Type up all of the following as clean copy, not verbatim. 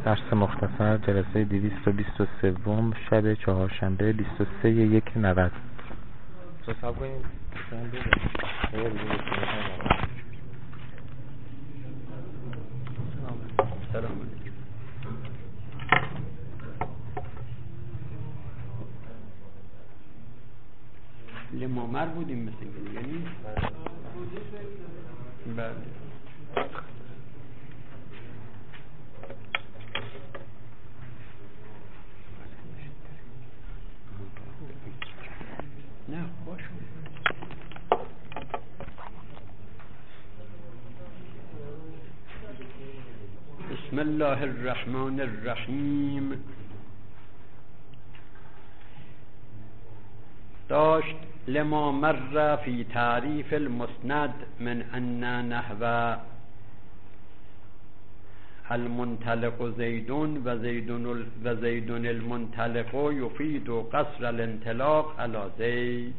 درس مختصر جلسه 223 شب چهارشنبه 23/1/90. حساب کنیم سلام علیکم. لمامر بودیم مثل که یعنی بله. نه خوش بسم الله الرحمن الرحیم. داشت لما مر فی تعریف المسند من ان نحو المنطلق زیدون و زیدون المنطلق یفید قصر الانطلاق علی زید.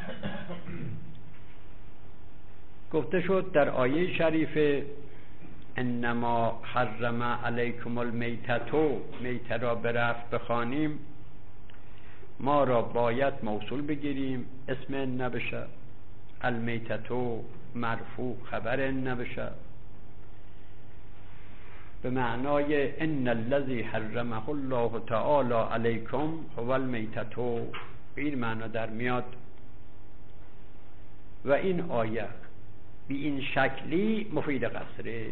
گفته شد در آیه شریف انما حرم علیکم المیتة، میته را به رفع بخوانیم ما را باید موصول بگیریم، اسم نبشه، المیتة مرفوع خبر نبشه، به معنای ان الذی حرمه الله تعالی علیکم هو المیتة، این معنا در میاد. و این آیه بی این شکلی مفید قصره.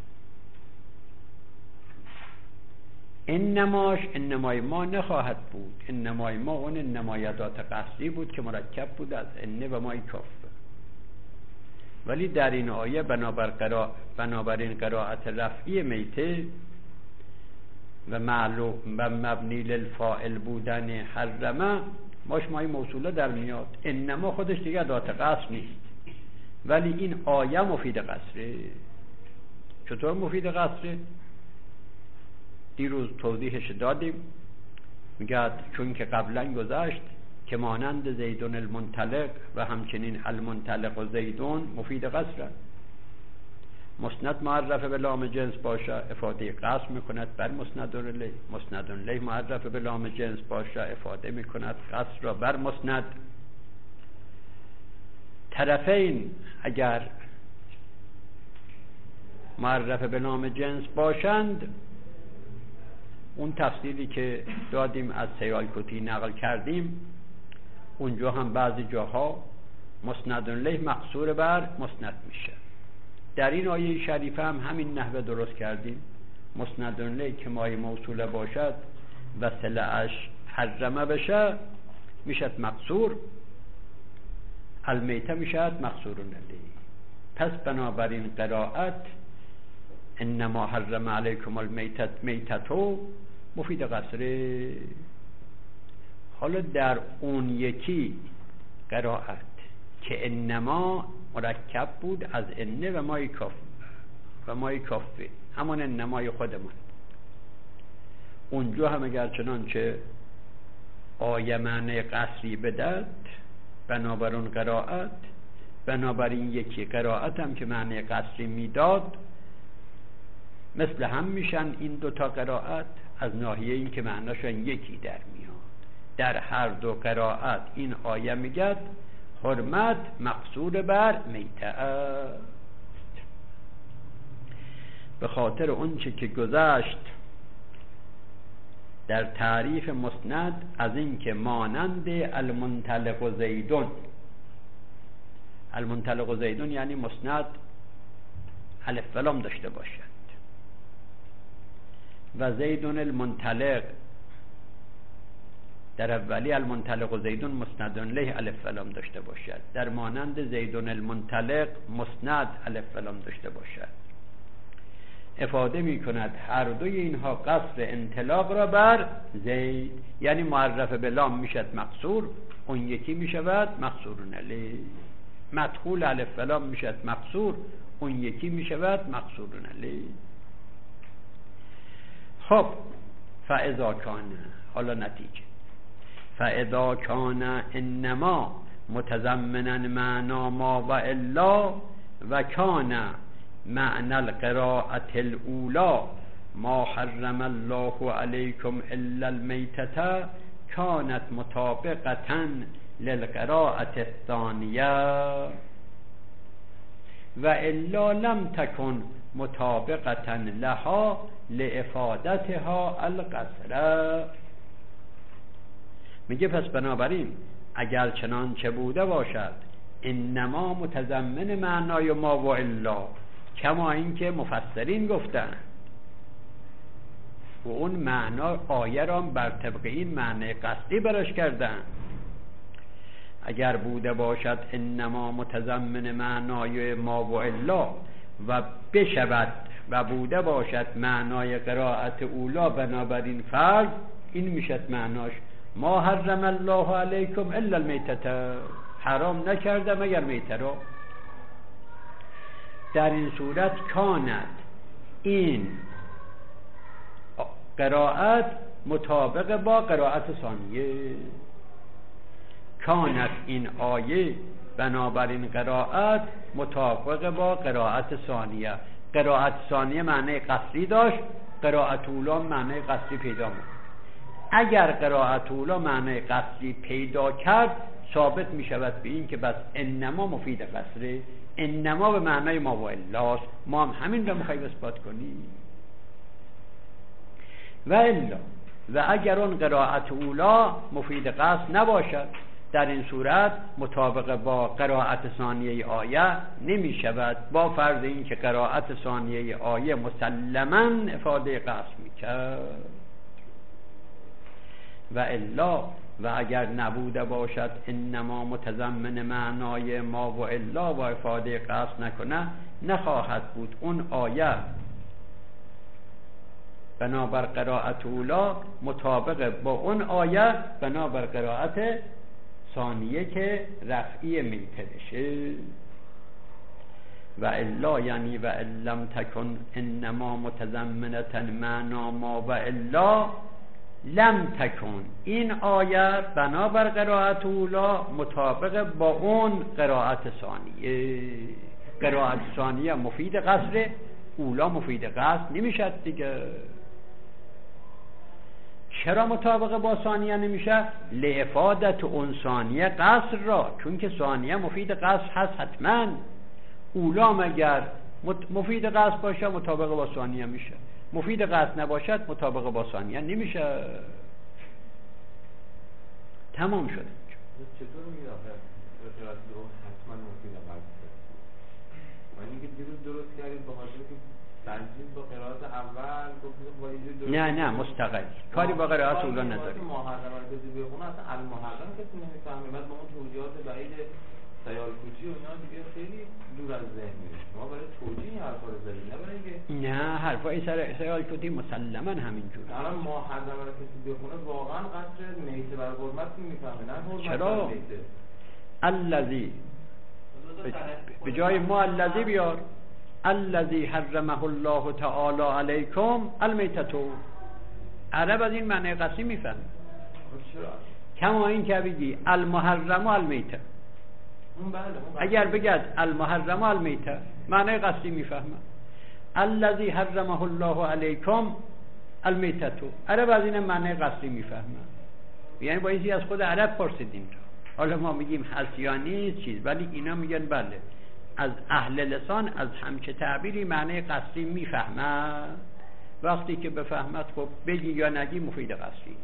انمای ما نخواهد بود. انمای ما اون انمایدات قصری بود که مرکب بود از انه و مای کاف. ولی در این آیه بنابراین قرائت رفعی میته و معلوم و مبنی للفاعل بودن حرمه مای موصوله در میاد. انما خودش دیگه ادات قصر نیست، ولی این آیه مفید قصره. چطور مفید قصره؟ دیروز توضیحش دادیم. میگه چون که قبلا گذشت که مانند زیدون المنطلق و همچنین المنطلق و زیدون مفید قصره. مسند معرف به لام جنس باشه افاده قصر میکند بر مسند الیه. مسند الیه معرف به لام جنس باشه افاده میکند قصر را بر مسند. طرفین اگر معرف به لام جنس باشند، اون تفسیری که دادیم از سیالکوتی نقل کردیم، اونجا هم بعضی جاها مسند الیه مقصور بر مسند میشه. در این آیه شریفه هم همین نحوه درست کردیم. مسند الیه که مای موصوله باشد و صله‌اش حرمه بشه میشد مقصور، المیته میشد مقصور الیه. پس بنابراین قرائت انما حرم علیکم المیتة مفید قصره. حالا در اون یکی قرائت که انما مرکب بود از انه و مای کافه، همون انمای خودمون، اونجا هم اگر چنانچه آیه معنی قصری بدد بنابراین قرائت، بنابراین یکی قرائت هم که معنی قصری میداد مثل هم میشن این دوتا قرائت از ناحیه این که معناشون یکی در میاد. در هر دو قرائت این آیه میگد حرمت مقصور بر میته است. به خاطر اونچه که گذشت در تعریف مسند از این که مانند المنطلق و زیدون، المنطلق و زیدون یعنی مسند الف و لام داشته باشد، و زیدون المنطلق در اولی المنطلق و زیدون مسند الیه الف و لام داشته باشد، در مانند زیدون المنطلق مسند الف و لام داشته باشد. افاده می کند هر دوی اینها قصر انطلاق را بر زید، یعنی معرف به لام میشد مقصور، اون یکی میشود مقصور الیه. مدخول الف و لام میشد مقصور، اون یکی میشود مقصور الیه. خب فاذا کان، حالا نتیجه، فاذا کان انما متضمنا معنا ما و الا و کان معنی القراءة الاولا ما حرم الله علیکم الا المیتة کانت مطابقة للقراءة الثانیه و الا لم تکن مطابقة لها لافادتها القصر. میگه پس بنابراین اگر چنانچه بوده باشد انما متضمن معنای ما و الا، کما اینکه مفسرین گفتن و اون معنا آیه را بر طبق این معنی قصدی برش کردن، اگر بوده باشد انما متضمن معنای ما و الا و بشود و بوده باشد معنای قرائت اولا، بنابراین فرض این میشد معناش ما حرم الله علیکم الا المیتة، حرام نکرده مگر میته رو. در این صورت کانت این قرائت مطابق با قرائت ثانیه، کانت این آیه بنابراین قرائت مطابق با قرائت ثانیه. قرائت ثانیه معنی قصری داشت، قرائت اولا معنی قصری پیدا می‌کرد. اگر قرائت اولا معنی قصری پیدا کرد ثابت می شود به این که بس انما مفید قصره، انما به معنای ما و الاست، ما هم همین رو می‌خوایم اثبات کنیم. و الا و اگر اون قرائت اولا مفید قصد نباشد، در این صورت مطابق با قرائت ثانیه آیه نمی شود، با فرض این که قرائت ثانیه آیه مسلماً افاده قصد می کرد. و الا و اگر نبوده باشد انما متضمن معنای ما و الا و افاده قصد نکنه، نخواهد بود اون آیه بنابر قرائت اولا مطابق با اون آیه بنابر قرائت ثانیه که رفعی میته بشه. و الا یعنی و لم تکن انما متضمنة معنا ما و الا لم تکن، این آیه بنابر قرائت اولا مطابق با اون قرائت ثانیه. قرائت ثانیه مفید قصر، اولا مفید قصد نمیشد دیگه. چرا مطابق با ثانیه نمیشه؟ لافادت اون ثانیه قصر را، چون که ثانیه مفید قصر هست حتما. اولا مگر مفید قصد باشه مطابق با ثانیه میشه، مفید قصد نباشد مطابق با ثانیه نمیشه. تمام شده. چطور میگه آخه قرائت درست حتما مفید قصد؟ یعنی که دیروز درست کردید به خاطر که تنظیم با قرائت اول گفتید نه مستقل کاری با قرائت اولا نداره. محرم رو کسی بخونه اصلا المحرم کسی نمیفهمه، بعد با اون توضیحات بعید سیالکوتی و اینا دیگه خیلی دور از ذهن میره. شما برای توجیه این حرفا رو زدید، نه برای اینکه نه حرفای سیالکوتی مسلما همینجوره. الان محرم رو کسی بخونه واقعا قصر میته بر حرمت میفهمه، نه حرمت. چرا؟ الذی به جای ما الذی بیار، الذی حرمه الله تعالی علیکم المیتة. عرب از این معنی قصری میفهمه. کما این که بگی المحرم المیتة، اگر بگد المحرم المیتة معنی قصری میفهمه. الذی حرمه الله علیکم المیتة، عرب از این معنی قصری میفهمه. یعنی بایزی از خود عرب پرسیدیم. حالا ما میگیم هست یا نیست چیز، ولی اینا میگن بله از اهل لسان از همچه تعبیری معنی قصری میفهمد. وقتی که بفهمد خب بگی یا نگی مفید قصری.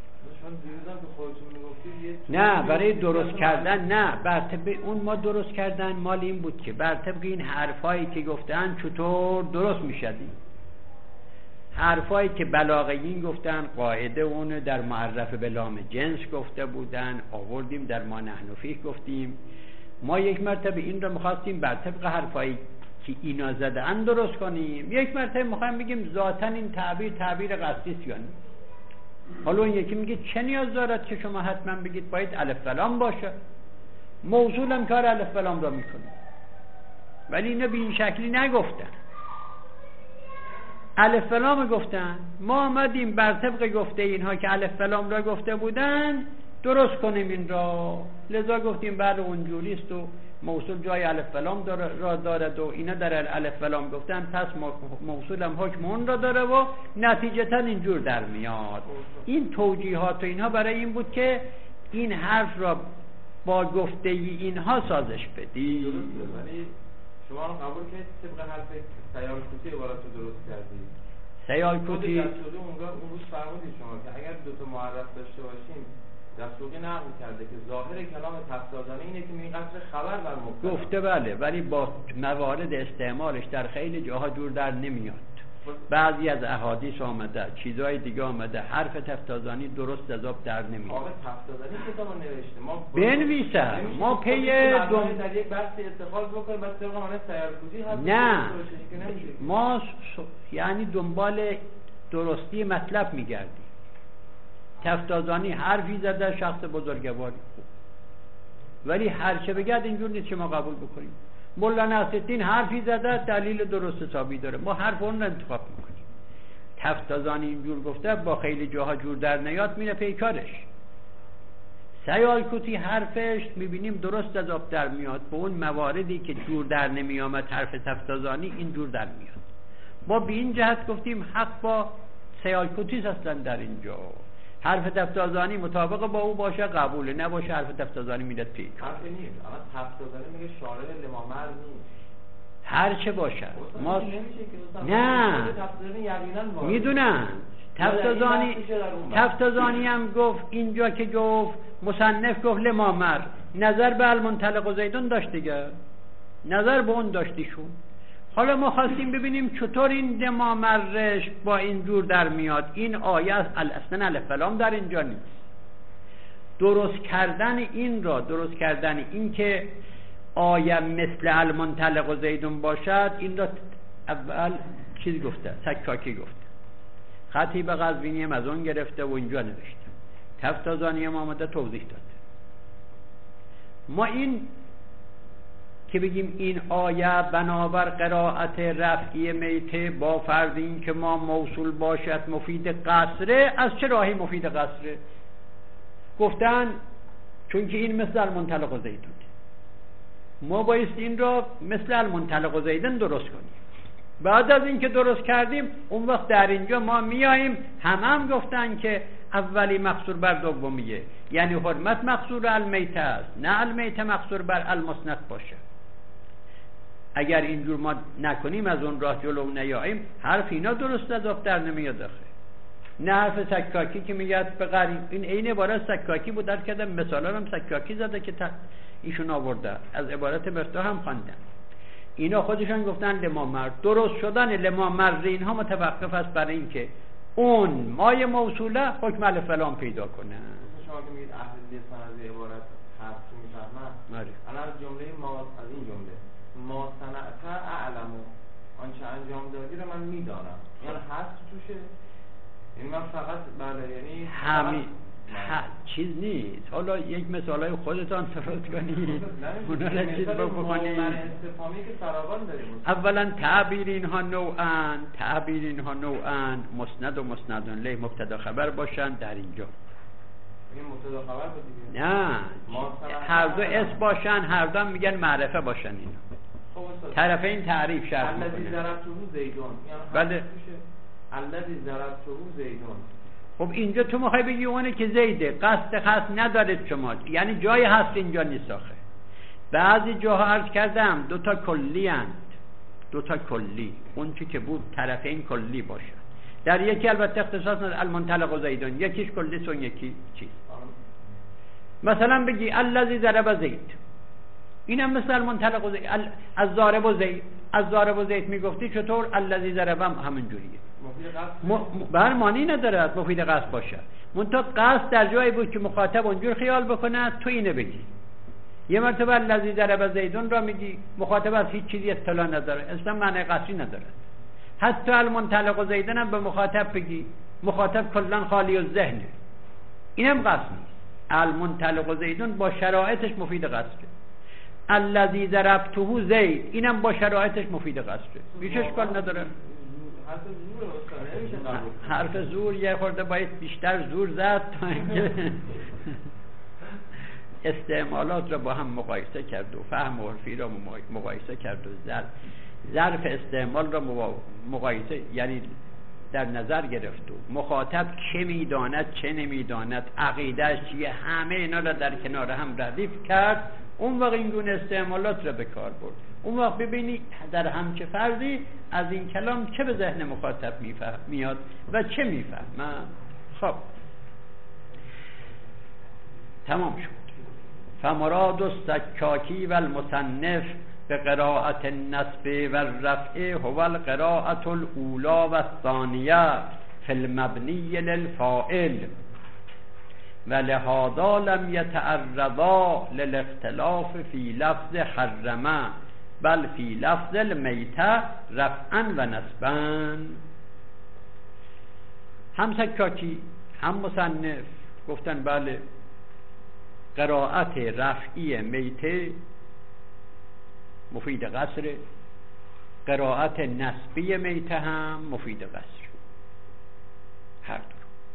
نه برای درست کردن، نه بر طبق اون ما درست کردن مال این بود که بر طبق این حرفایی که گفتن چطور درست میشدی. حرفایی که بلاغیین گفتن قاعده اون در معرف به لام جنس گفته بودن، آوردیم در ما نحن فیه گفتیم. ما یک مرتبه این رو میخواستیم بر طبق حرفایی که اینا زدن درست کنیم، یک مرتبه میخوایم بگیم ذاتاً این تعبیر قصدی است یا نه. حالا اون یکی میگه چه نیاز دارد که شما حتما بگید باید الف و لام باشه، موصولم کار الف و لام را میکنه. ولی اینا به این شکلی نگفتن، الف و لام گفتن. ما آمدیم بر طبق گفته اینها که الف و لام را گفته بودن درست کنیم این را، لذا گفتیم بله اونجوری است و موصول جای الف لام را دارد و اینا در الف لام گفتن، پس موصول هم حکم اون را داره و نتیجتا اینجور در میاد. این توجیهات و اینها برای این بود که این حرف را با گفته اینها سازش بدی. ولی شما هم قبول کنید طبق حرف سیالکوتی عبارت رو درست کردید. سیالکوتی دستوقی اون روز فرمودید شما که اگر دو تا معرف داشته باشیم، دستوقی نقل کرده که ظاهر کلام تفسیرانی اینه که این قصر خبر بر مبتدا گفته بله، ولی با موارد استعمالش در خیلی جاها جور در نمیاد. بعضی از احادیث آمده، چیزهای دیگه آمده، حرف تفتازانی درست از آب در نمیاد. آقا تفتازانی کتابو نوشته، ما بنویسن، ما پی در یک بحثی اتخاذ بکنیم بعد طبق معنی سیالکوتی هست. نه ما یعنی دنبال درستی مطلب میگردیم. تفتازانی حرفی زده، شخص بزرگواری خوب، ولی هر چه بگد اینجور نیست که ما قبول بکنیم. مولا نصرالدین حرفی زده، دلیل درست حسابی داره، ما حرف اون رو انتخاب میکنیم. تفتازانی اینجور گفته، با خیلی جاها جور در نیاد، میره پیکارش. سیالکوتی حرفش میبینیم درست از آب در میاد، به اون مواردی که جور در نمیامد حرف تفتازانی این جور در میاد. ما به این جهت گفتیم حق با سیالکوتی هستن در اینجا. حرف تفتازانی مطابق با او باشه قبوله، نباشه حرف تفتازانی میدد پیک. حرف نیست، اما تفتازانی میگه شارع لمامر نیست. هر چه باشه ما نه میدونن. تفتازانی هم گفت اینجا که گفت مصنف گفت لمامر، نظر به المنطلق زیدون داشت دیگه، نظر به اون داشتیشون. حالا ما خواستیم ببینیم چطور این لمامرش با این جور در میاد. این آیه اصلا الف لام در اینجا نیست. درست کردن این که آیه مثل المنطلق زیدون باشد، این را اول چیز گفته، سکاکی گفته، خطیب قزوینی هم از اون گرفته و اینجا نوشته، تفتازانی هم آمده توضیح داده. ما این که بگیم این آیه بنابر قرائت رفعی میته با فرض این که ما موصول باشد مفید قصره، از چه راهی مفید قصره؟ گفتن چون که این مثل المنطلق زیدون، ما بایست این را مثل المنطلق زیدون درست کنیم. بعد از این که درست کردیم، اون وقت در اینجا ما میاییم هم گفتن که اولی مقصور بر دومیه، یعنی حرمت مقصور المیته است، نه المیته مقصور بر المسند باشه. اگر اینجور ما نکنیم، از اون راه جلو نیاییم، حرف اینا درست از آب در نمیاد آخه. نه حرف سکاکی که میگد به غریب، این عین عبارت سکاکی بود، در کردم مثالا هم سکاکی زده که ایشون آورده، از عبارت مرتا هم خواندن. اینا خودشان گفتن لمامر. درست شدن لمامر اینها متوقف است برای اینکه اون مای موصوله حکم الف لام پیدا کنه. شما که میگید اهل لسان از عبارت حرف میفهمن، الان جمله ما از این جمله ما صنعت اعلمو، آنچه انجام دادی رو من میدانم، یعنی هست توشه. یعنی من فقط بله، یعنی همین چیز نیست. حالا یک مثالای خودتان درست کنید، اونا را چیز بکنید. اولا تعبیر اینها نوعان مسند و مسندون لی مبتدا خبر باشن در اینجا. این مبتدا خبر بود دیگه. نه، هر دو اسم باشن، هر دو میگن معرفه باشن. اینا طرفین تعریف شرط میکنن. الذی ضربته زیدون، بله الذی ضربته زیدون. خب اینجا تو میخوای بگی اونه که زیده، قصد خاص ندارید شما، یعنی جای هست اینجا نیست آخه. بعضی جاها عرض کردم دوتا کلی اند، دوتا کلی، اون چی که بود طرفین کلی باشه. در یکی البته اختصاص نداره المنطلق زیدون، یکیش کلی سون یکی چیز. مثلا بگی الذی ضرب زید، اینم مثل المنطلق زید. از ضارب زید، از ضارب زید میگفتی چطور الذی ضربم همین جوریه. بر معنی نداره مفید قصد باشه، منتها قصد در جایی بود که مخاطب اونجور خیال بکنه تو اینه بگی. یه مرتبه الذی ضرب زیدون را میگی، مخاطب از هیچ چیزی اطلاع نداره، اصلا معنی قصدی نداره. حتی المنطلق زیدون هم به مخاطب بگی، مخاطب کلا خالی الذهنه، اینم قصد نیست. المنطلق زیدون با شرایطش مفید قصده. الذی ضربته زید، اینم با شرایطش مفید قصده، هیچ اشکال نداره. حرف زور یه خورده باید بیشتر زور زد تا اینکه استعمالات را با هم مقایسه کرد و فهم عرفی را مقایسه کرد و ظرف استعمال را مقایسه یعنی در نظر گرفت و مخاطب چه میداند چه نمیداند عقیدهش چیه، همه اینا را در کنار هم ردیف کرد. اون وقت این گونه استعمالات را به کار برد. اون وقت ببینی در همچه فرضی از این کلام چه به ذهن مخاطب میاد و چه میفهمه. خب تمام شد. فمراد السکاکی و المصنف به قراءت النصب و الرفع هو القراءة الاولى و الثانیه فی المبنی للفاعل و لهذا لم يتعرضا للاختلاف فی لفظ حرمه بل فی لفظ المیته رفعا و نصبا. هم سکاکی هم مصنف گفتن بله قراءت رفعی میته مفید قصر، قراءت نسبی میته هم مفید قصر، هر دو.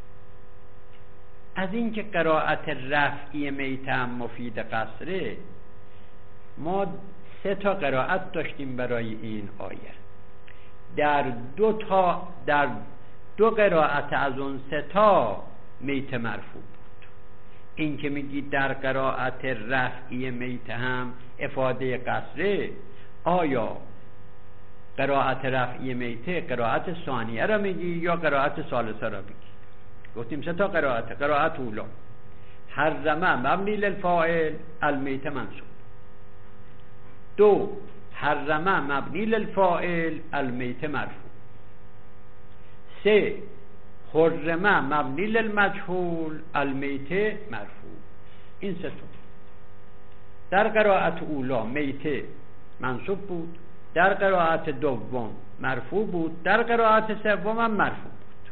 از این که قراءت رفعی میته هم مفید قصره، ما 3 تا قراءت داشتیم برای این آیه. در دو قراءت از اون 3 تا میته مرفوع بود. این که میگی در قراءت رفعی میته هم افاده قصره، آیا قراءت رفعی میته قراءت ثانیه را میگی یا قراءت ثالثه را میگی؟ گفتیم 3 تا قراءت اولا حرمه مبنی للفاعل المیته منصوب، 2 حرمه مبنی للفاعل المیته مرفوع، 3 حرمه مبنی للمجهول المیته مرفوع. این 3 تا در قراءت اولا میته منصوب بود، در قراءت دوم مرفوع بود، در قراءت سوم هم مرفوع بود.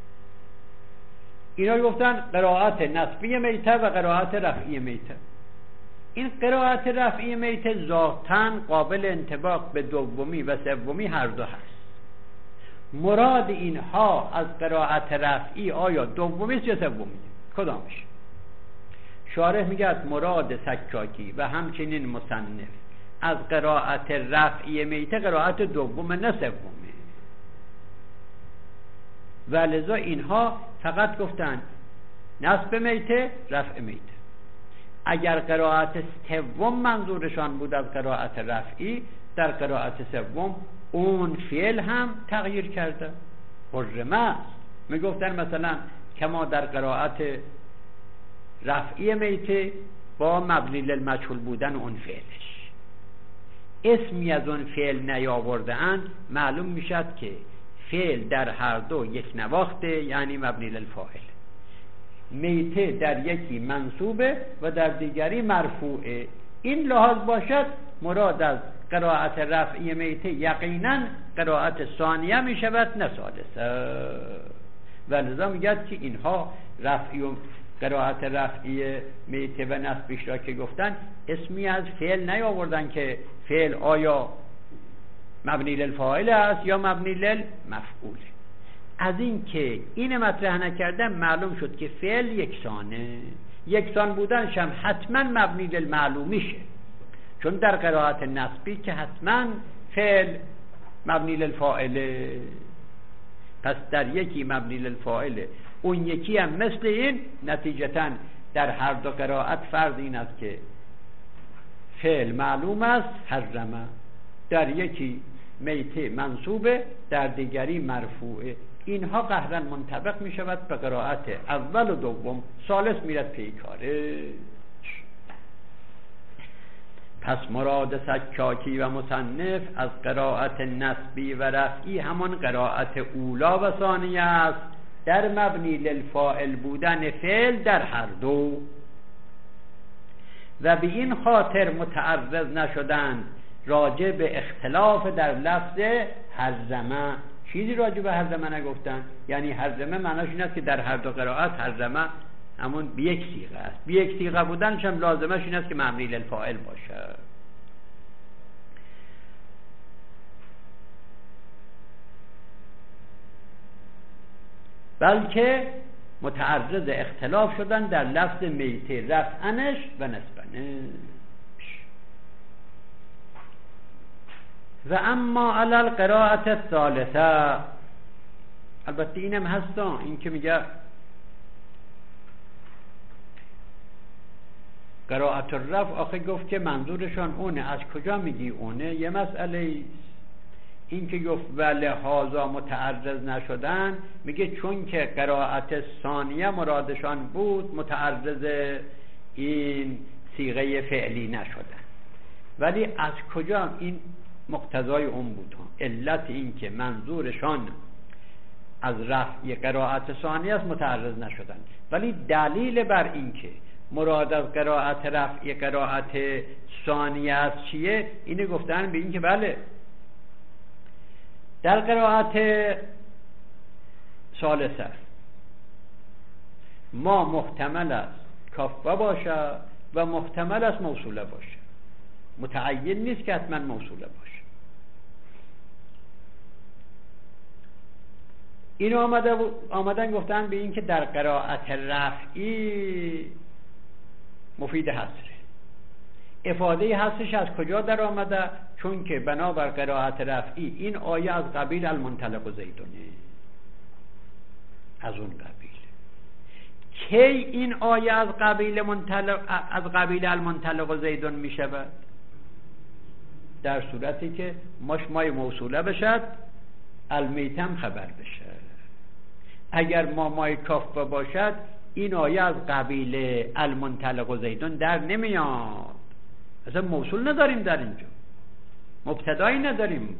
اینا گفتن قراءت نسبی میته و قراءت رفعی میته. این قراءت رفعی میته ذاتاً قابل انطباق به دومی و سومی هر دو هست. مراد اینها از قراءت رفعی آیا دومی یا سومی؟ کدامش؟ شارح میگه مراد سکاکی و همچنین مصنف از قراءت رفعی میته قراءت دوم نه سومه، و لذا اینها فقط گفتن نصب میته رفع میته. اگر قراءت سوم منظورشان بود از قراءت رفعی، در قراءت سوم اون فعل هم تغییر کرده، حرمه است. میگفتن مثلا کما در قراءت رفعی میته با مبنی للمجهول بودن اون فعلش، اسمی از اون فعل نیاورده‌اند، معلوم میشد که فعل در هر دو یک نواخته، یعنی مبنی للفاعل. میته در یکی منصوبه و در دیگری مرفوعه. این لحاظ باشد مراد از قراءت رفعی میته یقینا قراءت ثانیه می شود نه ثالثه، و لذا میگد که اینها قراءت رفعی میته و نصبش را که گفتن اسمی از فعل نیاوردن که فعل آیا مبنی للفاعل است یا مبنی للمفعول. از این که این مطرح نکردن معلوم شد که فعل یکسانه، یکسان بودنش هم حتما مبنی للمعلوم میشه، چون در قراءت نسبی که حتما فعل مبنی للفاعله. پس در یکی مبنی للفاعله، اون یکی هم مثل این. نتیجتاً در هر دو قراءت فرض این است که فعل معلوم است حرمه، در یکی میته منصوبه، در دیگری مرفوعه. اینها قهرن منطبق می شود به قراءت اول و دوم، ثالث میرد پیکاره. پس مراد سکاکی و مصنف از قراءت نسبی و رفعی همان قراءت اولا و ثانیه است در مبنی للفاعل بودن فعل در هر دو، و به این خاطر متعرض نشدند راجع به اختلاف در لفظ حرمه. چیزی راجع به حرمه نگفتن، یعنی حرمه معناش این است که در هر دو قراءت حرمه همون به یک صیغه است. به یک صیغه بودنش هم لازمش این است که مبنی للفاعل باشه. بلکه متعرض اختلاف شدن در لفظ میته، رفعنش و نسبنش. و اما علی القراءة الثالثه، البته اینم هستا، این که میگه قراءت الرفع، آخه گفت که منظورشان اونه، از کجا میگی اونه؟ یه مسئله این که گفت ولی هازا متعرض نشدن، میگه چون که قراءت ثانیه مرادشان بود متعرض این صیغه فعلی نشدن. ولی از کجا؟ این مقتضای اون بود، علت این که منظورشان از رفع قراءت ثانیه است متعرض نشدن. ولی دلیل بر این که مراد از قراءت رفع قراءت ثانیه است چیه؟ اینه گفتن به این که بله در قراءت ثالثه ما محتمل است کافه باشه و محتمل است موصوله باشه، متعین نیست که حتما موصوله باشه. اینو آمدن گفتن به این که در قراءت رفعی مفید حصره. افاده حصرش از کجا در آمده؟ چون که بنابر قراءت رفعی این آیه از قبیل المنطلق زیدونه، از اون قبیل. کی این آیه از قبیل المنطلق زیدون می شود؟ در صورتی که مای موصوله بشد، المیتم خبر بشه. اگر مای کافه باشد این آیه از قبیل المنطلق زیدون در نمیاد. اصلا موصول نداریم در اینجا، مبتدایی نداریم.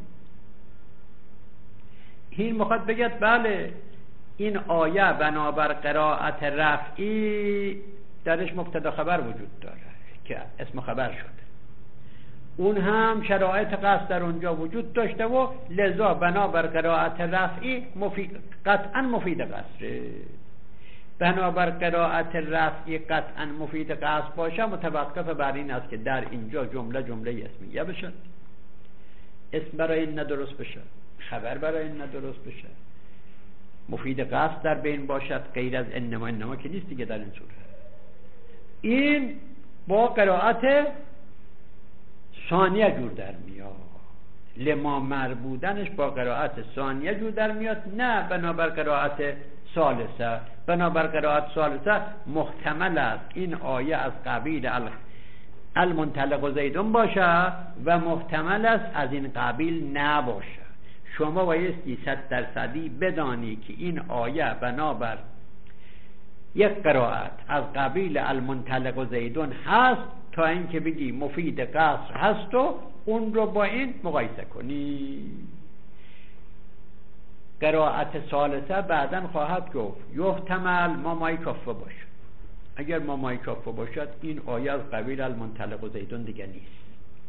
این میخواد بگید بله این آیه بنابر قراءت رفعی درش مبتدا خبر وجود داره که اسم خبر شده، اون هم شرایط قصد در اونجا وجود داشته و لذا بنابر قراءت رفعی قطعا مفید قصره. بنابر قراءت رفعی قطعا مفید قصد باشه متوقف بر این است که در اینجا جمله اسمیه بشه، اسم برای این ندرست بشه، خبر برای این ندرست بشه، مفید قصد در بین باشد، غیر از انما که نیست دیگه در این صورت. این با قراءت ثانیه جور در میاد، لما مربودنش با قراءت ثانیه جور در میاد، نه بنابر قراءت ثالثه. بنابر قراءت ثالثه محتمل است این آیه از قبیل المنطلق زیدون باشه و محتمل است از این قبیل نباشه. شما بایستی 100% بدانی که این آیه بنابر یک قراءت از قبیل المنطلق زیدون هست تا اینکه بگی مفید قصر هست و اون رو با این مقایسه کنی. قراءت ثالثه بعداً خواهد گفت یحتمل مای کافه باشد. اگر مای کافه باشد این آیه از قبیل المنطلق زیدون دیگه نیست،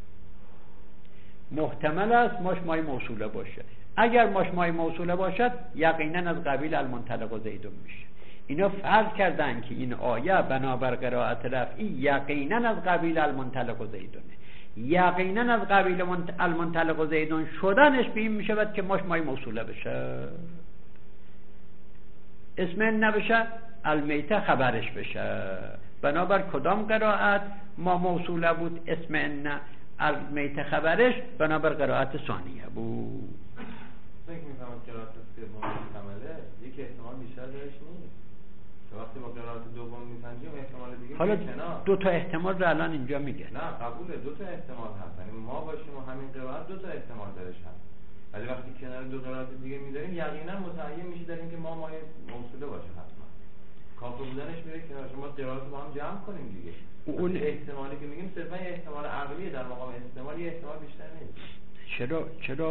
محتمل است مای موصوله باشه. اگر مای موصوله باشد یقینا از قبیل المنطلق زیدون میشه. اینا فرض کردن که این آیه بنابر قراءت رفعی یقینا از قبیل المنطلق زیدونه. یقینا از قبیل المنطلق زیدون شدنش به این میشود که مای موصوله بشه، اسم نبشه، المیته خبرش بشه. بنابر کدام قراءت ما موصوله بود اسم ان، المیته خبرش بنابر قراءت ثانیه بود. فکر می‌کنم قراءت سوم محتمله، یک احتمال بیشتر درش نیست. وقتی با قراءت دوم میسنجیم احتمال دیگه حالا کنار. دو تا احتمال رو الان اینجا میگه. نه قبوله، دو تا احتمال هست، یعنی ما باشیم و همین قراءت دو تا احتمال درش هست. ولی وقتی کنار دو قراءت دیگه میذاریم یقینا متعین میشه در اینکه ما موصوله باشه حتما. کافه بودنش میره کنار، شما قراءت با هم جمع کنیم دیگه. اون احتمالی که میگیم صرفا احتمال عقلیه، در مقام احتمال یه احتمال بیشتر نیست. چرا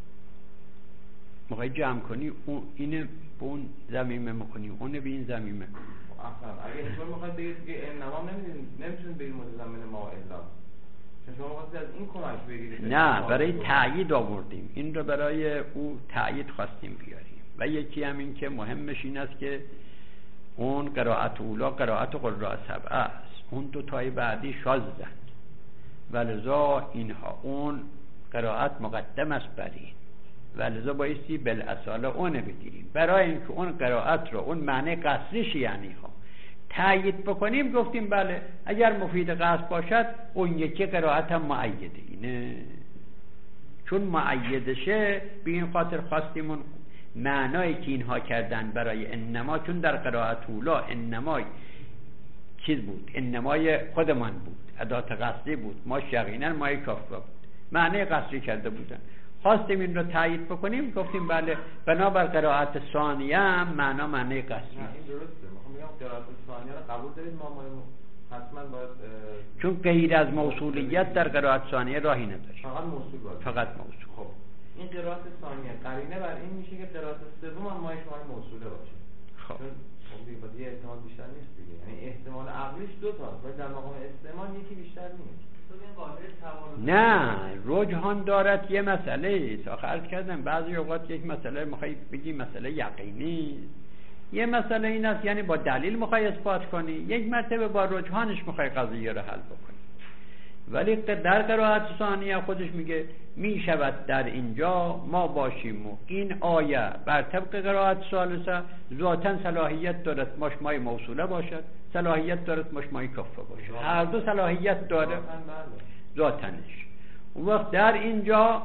موقعی جمع کنی اون اینه به اون ضمیمه میکنی، اونه به این ضمیمه کنی. اصلا اگه اینطور میخواید بگید که انما نمیتونید بگید متضمن ما الا، چون شما خواستید از این کمک بگیرید. نه برای تأیید آوردیم، این رو برای او تأیید خواستیم بیاریم. و یکی هم این که مهمش این است که اون قراءت اولا قراءت قراء سبعه است، اون دو تای بعدی شاذند و لذا اینها اون قراءت مقدم است بر این. ولذا بایستی بالاصاله اون بگیریم. برای اینکه اون قرائت رو، اون معنی قصریش یعنی ها تأیید بکنیم، گفتیم بله اگر مفید قصد باشد اون یکی قرائت هم مؤیده اینه. چون مؤیدشه به این خاطر خواستیم اون معنایی که اینها کردن برای انما، چون در قرائت اولا انمای چیز بود، انمای خودمان بود، ادات قصری بود، ما یقینا مای کافه بود، معنی قصری کرده بودن. خواستیم این رو تایید بکنیم، گفتیم بله بنابر قرائت ثانیه هم معنی قصری. این درسته. میگم قرائت ثانیه رو قبول دارید، ما حتما باید چون غیر از موصولیت در قرائت ثانیه راهی نداره، فقط موصول باشه. فقط موصول. خب این قرائت ثانیه قرینه بر این میشه که قرائت سوم هم مای شما موصوله باشه. خب چون دیگه احتمال بیشتر نیست دیگه، یعنی احتمال عقلیش دو تاست ولی در مقام استعمال یکی بیشتر نیست. نه رجحان دارد یه مسئله است. آخه عرض کردم بعضی اوقات یک مسئله میخوایی بگی مسئله یقینی، یه مسئله این است یعنی با دلیل میخوای اثبات کنی، یک مرتبه با رجحانش میخوای قضیه رو حل بکنی. ولی در قرائت ثانیه خودش میگه میشود در اینجا ما باشیم و این آیه بر طبق قرائت ثالثه ذاتاً صلاحیت دارد مشمای موصوله باشد، صلاحیت دارد مشمای کافه باشد، هر دو صلاحیت داره ذاتنش. اون وقت در اینجا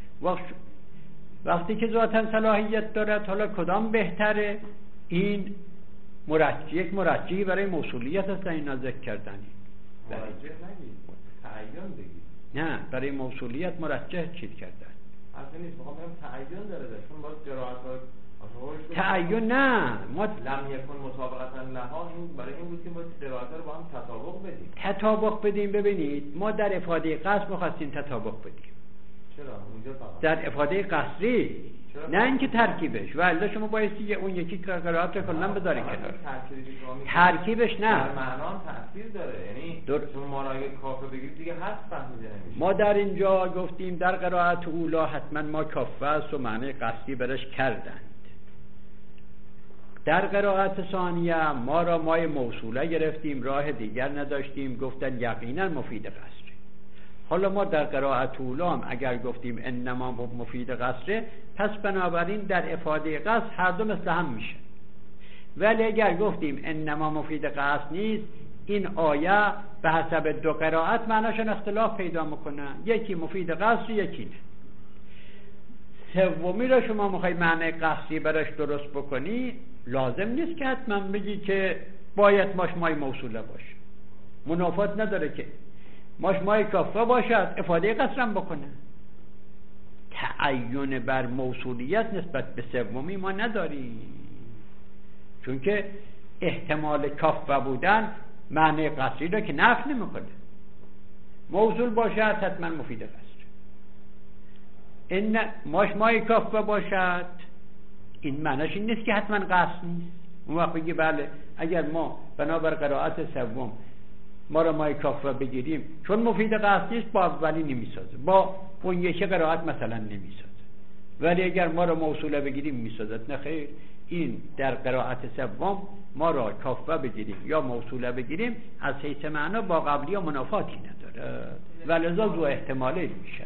وقتی که ذاتاً صلاحیت دارد، حالا کدام بهتره؟ این یک مرجحی برای موصولیت است این ذکر کردنی. مرجح نگید، تعین بگید. نه برای موصولیت مرجح چیز کردن اصلا نیست. میخوام بگم تعین داره چون باز قرائت تعین نه ما لم یکن مطابقتا لها، این برای این بود که باید قرائت رو با هم تطابق بدیم. ببینید ما در افاده قصر می‌خواستیم تطابق بدیم. چرا اونجا فقط در افاده قصری نه اینکه ترکیبش، ولی شما بایستی اون یکی قرائت رو کلا بذاری کنار. ترکیبش نه در معنا تاثیر داره، یعنی شما مارای کافه بگید دیگه هست فهمیده نمیشه. ما در اینجا گفتیم در قرائت اولا حتما ما کافه است و معنی قصدی برش کردند. در قرائت ثانیه ما را مای موصوله گرفتیم، راه دیگر نداشتیم، گفتن یقینا مفید قصری. حالا ما در قرائت اولا هم اگر گفتیم انما مفید قصره، پس بنابراین در افاده قصر هر دو مثل هم میشه. ولی اگر گفتیم انما مفید قصر نیست، این آیه به حسب دو قرائت معناشون اختلاف پیدا میکنه، یکی مفید قصر یکی نه. سومی را شما میخوای معنی قصری براش درست بکنی، لازم نیست که حتما بگی که باید مشمای موصوله باشه، منافات نداره که مشمای کافه باشد افاده قصرم بکنه. تعین بر موصولیت نسبت به سومی ما نداریم، چون که احتمال کافه بودن معنی قصری را که نفی نمیکنه. موصول باشد حتما مفید قصر. این مشمای کافه باشد این معنیش این نیست که حتما قصر نیست. اون وقت بگی بله اگر ما بنابر قرائت سوم ما را مای کافه بگیریم چون مفید قصدی است با اولی نمیسازه، با اون یکی قرائت مثلا نمیسازه. ولی اگر ما را موصوله بگیریم میسازد. نه خیر، این در قرائت سوم ما را کافه بگیریم یا موصوله بگیریم از حیث معنا با قبلی ها منافاتی نداره، ولذا ذو احتماله میشه.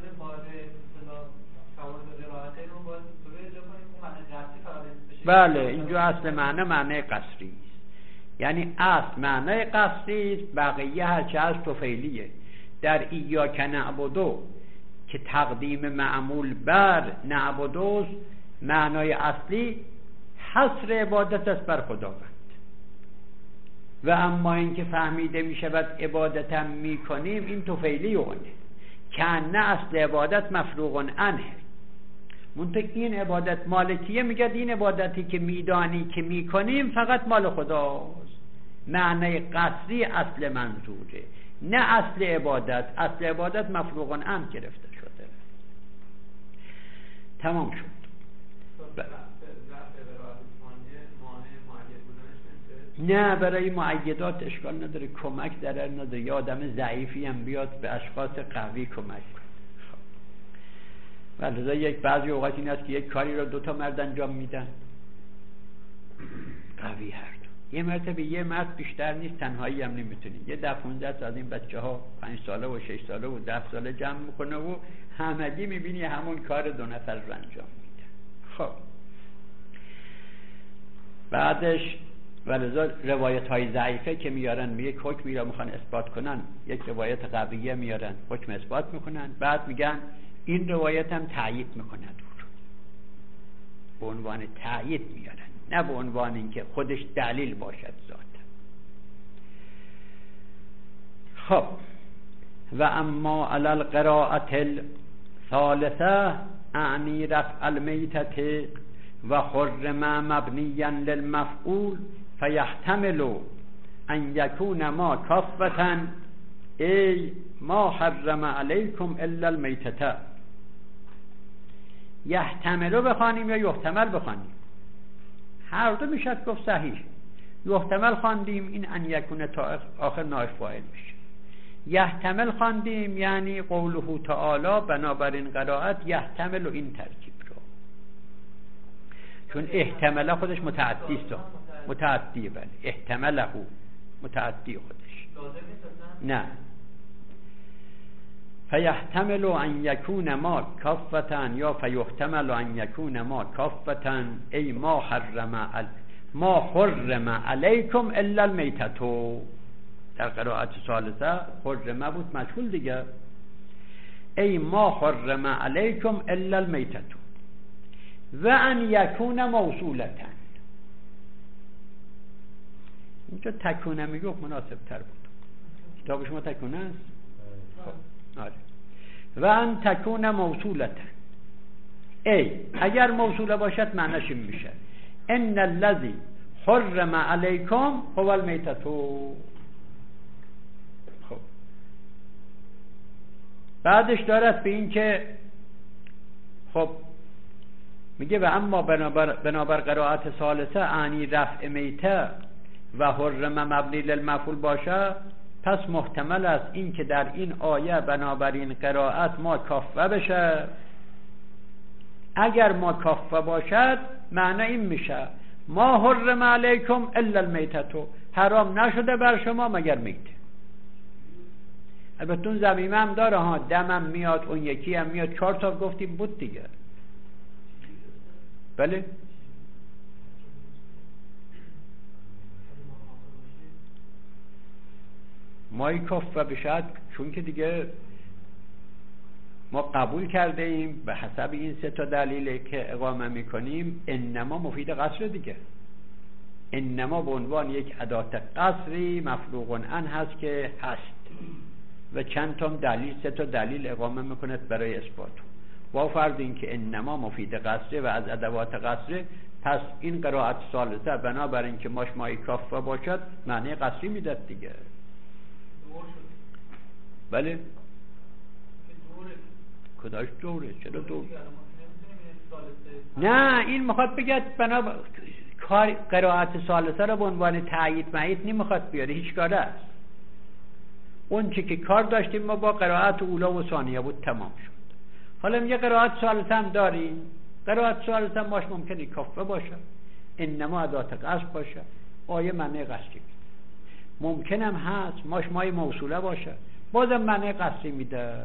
بله اینجا اصل معنی قصری است، یعنی اصل معنی قصری است، بقیه هرچه از توفیلیه. در ایاک نعبدو که تقدیم معمول بر نعبدوست، معنای اصلی حصر عبادت است بر خداوند. و اما اینکه فهمیده می شود عبادتم می کنیم، این توفیلی اونه که نه اصل عبادت مفروغ عنه. منطق این عبادت مالکیه میگه این عبادتی که میدانی که میکنیم فقط مال خداست. معنی قصری اصل منظوره، نه اصل عبادت. اصل عبادت مفروغ عنه گرفته شده. تمام شد. نه برای معیدات اشکال نداره، کمک ضرر نداره. یه آدم ضعیفی هم بیاد به اشخاص قوی کمک کنه. ولذا یک بعضی اوقات این است که یک کاری را 2 مرد انجام میدن، قوی هر دو. یه مرتبه یه مرد بیشتر نیست، تنهایی هم نمیتونی. یه 10-15 از این بچه‌ها 5 ساله و 6 ساله و 10 ساله جمع میکنه و همگی میبینی همون کار 2 نفر رو انجام میده. خب بعدش ولذا روایت های ضعیفه که میارن یک حکمی را میخوان اثبات کنن، یک روایت قویه میارن حکم اثبات میکنن، بعد میگن این روایت هم تایید میکنه دور، به عنوان تایید میارن، نه به عنوان اینکه خودش دلیل باشد ذات. خب و اما علی القراءة الثالثه اعنی رفع المیتة و حرم مبنیا للمفعول فیحتمل ان یکون ما کافة ای ما حرم علیکم الا المیتة. یحتملو بخوانیم یا یحتمل بخوانیم، هر دو میشد گفت صحیح. یحتمل خواندیم این ان یکون تا آخر نائب فاعل میشه. یحتمل خواندیم یعنی قوله تعالی، بنابراین قرائت یحتمل این ترکیب رو، چون احتمل خودش متعدی است، متعدی بله، احتمله متعدی خودش نه. فیحتمل ان یکون ما کافة یا فیحتمل ان یکون ما کافة ای ما حرم علیکم الا المیتة. در قرائت ثالثه حرم بود مجهول دیگه، ای ما حرم علیکم الا المیتة و ان یکون موصولتا. اینجا تکونه میگفت مناسب تر بود. کتاب شما تکونه است؟ آره. و ان تکون موصولتا، ای اگر موصوله باشد معنیش این میشه ان الذی حرم علیکم هو المیتة. خب بعدش دارد به این که خب میگه و اما بنابر قرائت ثالثه اعنی رفع میته و حرم مبنی للمفعول باشه، پس محتمل است این که در این آیه بنابراین قرائت ما کافه بشه. اگر ما کافه باشد معنی این میشه ما حرم علیکم الا المیتة، حرام نشده بر شما مگر میته. البته اون ضمیمه هم داره ها، دمم میاد، اون یکی هم میاد، 4 تا گفتیم بود دیگه. بله مایی کافه بشد، چون که دیگه ما قبول کرده ایم به حسب این 3 تا دلیل که اقامه میکنیم انما مفید قصر دیگه. انما به عنوان یک ادات قصری مفروغ عنه هست که هست و چند تا دلیل 3 تا دلیل اقامه میکنه برای اثبات. با فرض این که انما مفید قصره و از ادوات قصره، پس این قرائت ثالثه بنابر این که مای کافه باشد معنی قصری میداد دیگه. بله کداش دوره؟ چرا دور؟ نه این میخواد بگه بنابر قرائت ثالثه رو به عنوان تایید معید نمیخواد بیاره، هیچ کاره است. اون چی که کار داشتیم ما با قرائت اولا و ثانیه بود تمام شد. حالا میگه قرائت ثالثه هم داریم. قرائت ثالثه هم باش ممکنه کافه باشه، انما ادات قصد باشه، آیه معنی قصدی ممکن هم هست ماش مای موصوله باشه، بازم معنی قصدی میده.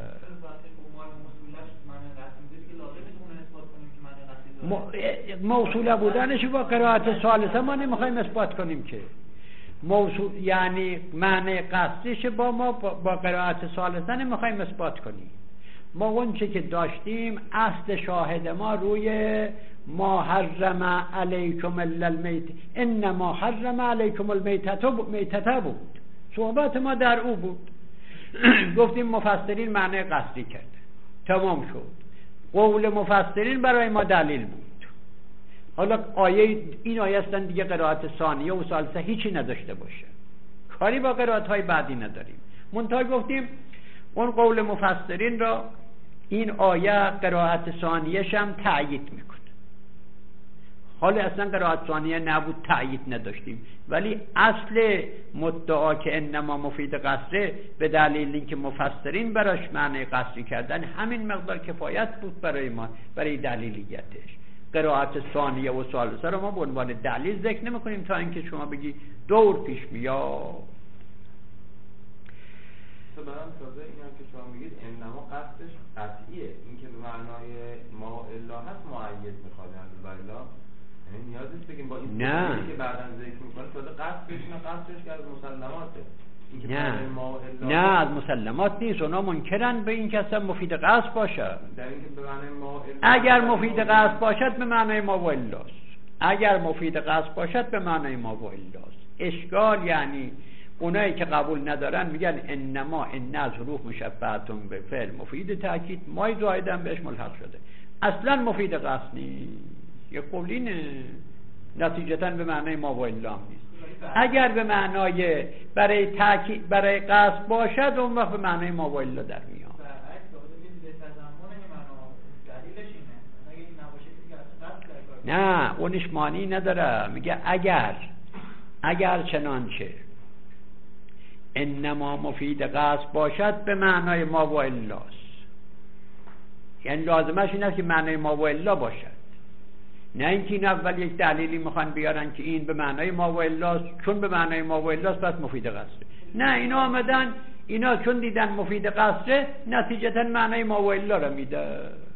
موصوله بودنش با قرائت ثالثه ما نمیخوایم اثبات کنیم که موصول، یعنی معنی قصدیش با ما با قرائت ثالثه نمیخوایم اثبات کنیم. ما اون چه که داشتیم اصل شاهد ما روی ما حرم علیکم الا المیتة، انما حرم علیکم المیتة بود، صحبت ما در او بود. گفتیم مفسرین معنی قصدی کرد، تمام شد. قول مفسرین برای ما دلیل بود. حالا این آیه هستن دیگه قرائت ثانیه و ثالثه هیچی نداشته باشه، کاری با قرائت های بعدی نداریم. منتها گفتیم اون قول مفسرین را این آیه قرائت ثانیه‌ش هم تأیید میکنه. حالا اصلا قرائت ثانیه نبود، تأیید نداشتیم، ولی اصل مدعا که انما مفید قصره به دلیل اینکه مفسرین براش معنی قصری کردن همین مقدار کفایت بود برای ما، برای دلیلیتش. قرائت ثانیه و ثالثه رو ما به عنوان دلیل ذکر نمی‌کنیم تا اینکه شما بگی دور پیش میاد. برام تازه این هم که شما میگید انما قصدش قطعیه، این که به معنای ما الا هست معید میخواد الا، یعنی نیاز نیست بگیم با این نه که بعداً ذکر میکنه تازه قصدش که از مسلماته. نه از مسلمات نیست، اونا منکرن به این که اصلا مفید قصد باشه. اگر مفید قصد باشد به معنای ما و الاست، اگر مفید قصد باشد به معنای ما و الاست. اشکال یعنی اونایی که قبول ندارن میگن انما ان از حروف مشبهتون به فعل مفید تاکید، مای زایدن بهش ملحق شده، اصلا مفید قصد نیست. یه قولینه نتیجتا به معنای ما و الا نیست. اگر به معنای برای تاکید برای قصد باشد اون وقت به معنای ما و الا در میاد. نه اونش معنی نداره، میگه اگر چنانچه انما مفید قصد باشد به معنای ما و الاست، یعنی لازمش این است که معنای ما و الا باشد، نه اینکه این اول یک دلیلی میخوان بیارن که این به معنای ما و الاست، چون به معنای ما و الاست پس مفید قصده. نه اینا آمدن اینا چون دیدن مفید قصده نتیجتا معنای ما و الا را میده.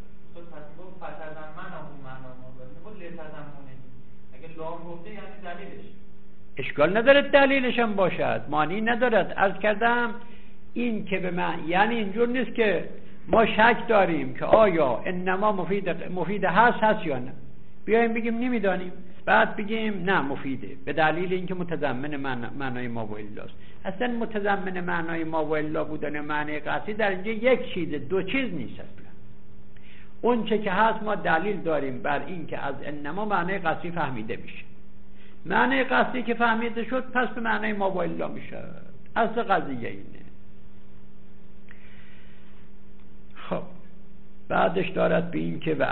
اشکال نداره دلیلش هم باشد، معنی ندارد. عرض کردم این که به معنی یعنی اینجور نیست که ما شک داریم که آیا انما مفید هست یا نه، بیایم بگیم نمیدانیم بعد بگیم نه مفیده به دلیل اینکه متضمن معنای ما و الاست. اصلا متضمن معنای ما و الا بودن معنی قصدی در اینجا یک چیزه، دو چیز نیست. اصلا اون چه که هست ما دلیل داریم بر این که از انما معنی قصدی فهمیده میشه، معنی قصدی که فهمیده شد پس به معنی ما و الا میشه. اصل قضیه اینه. خب بعدش دارد به این که و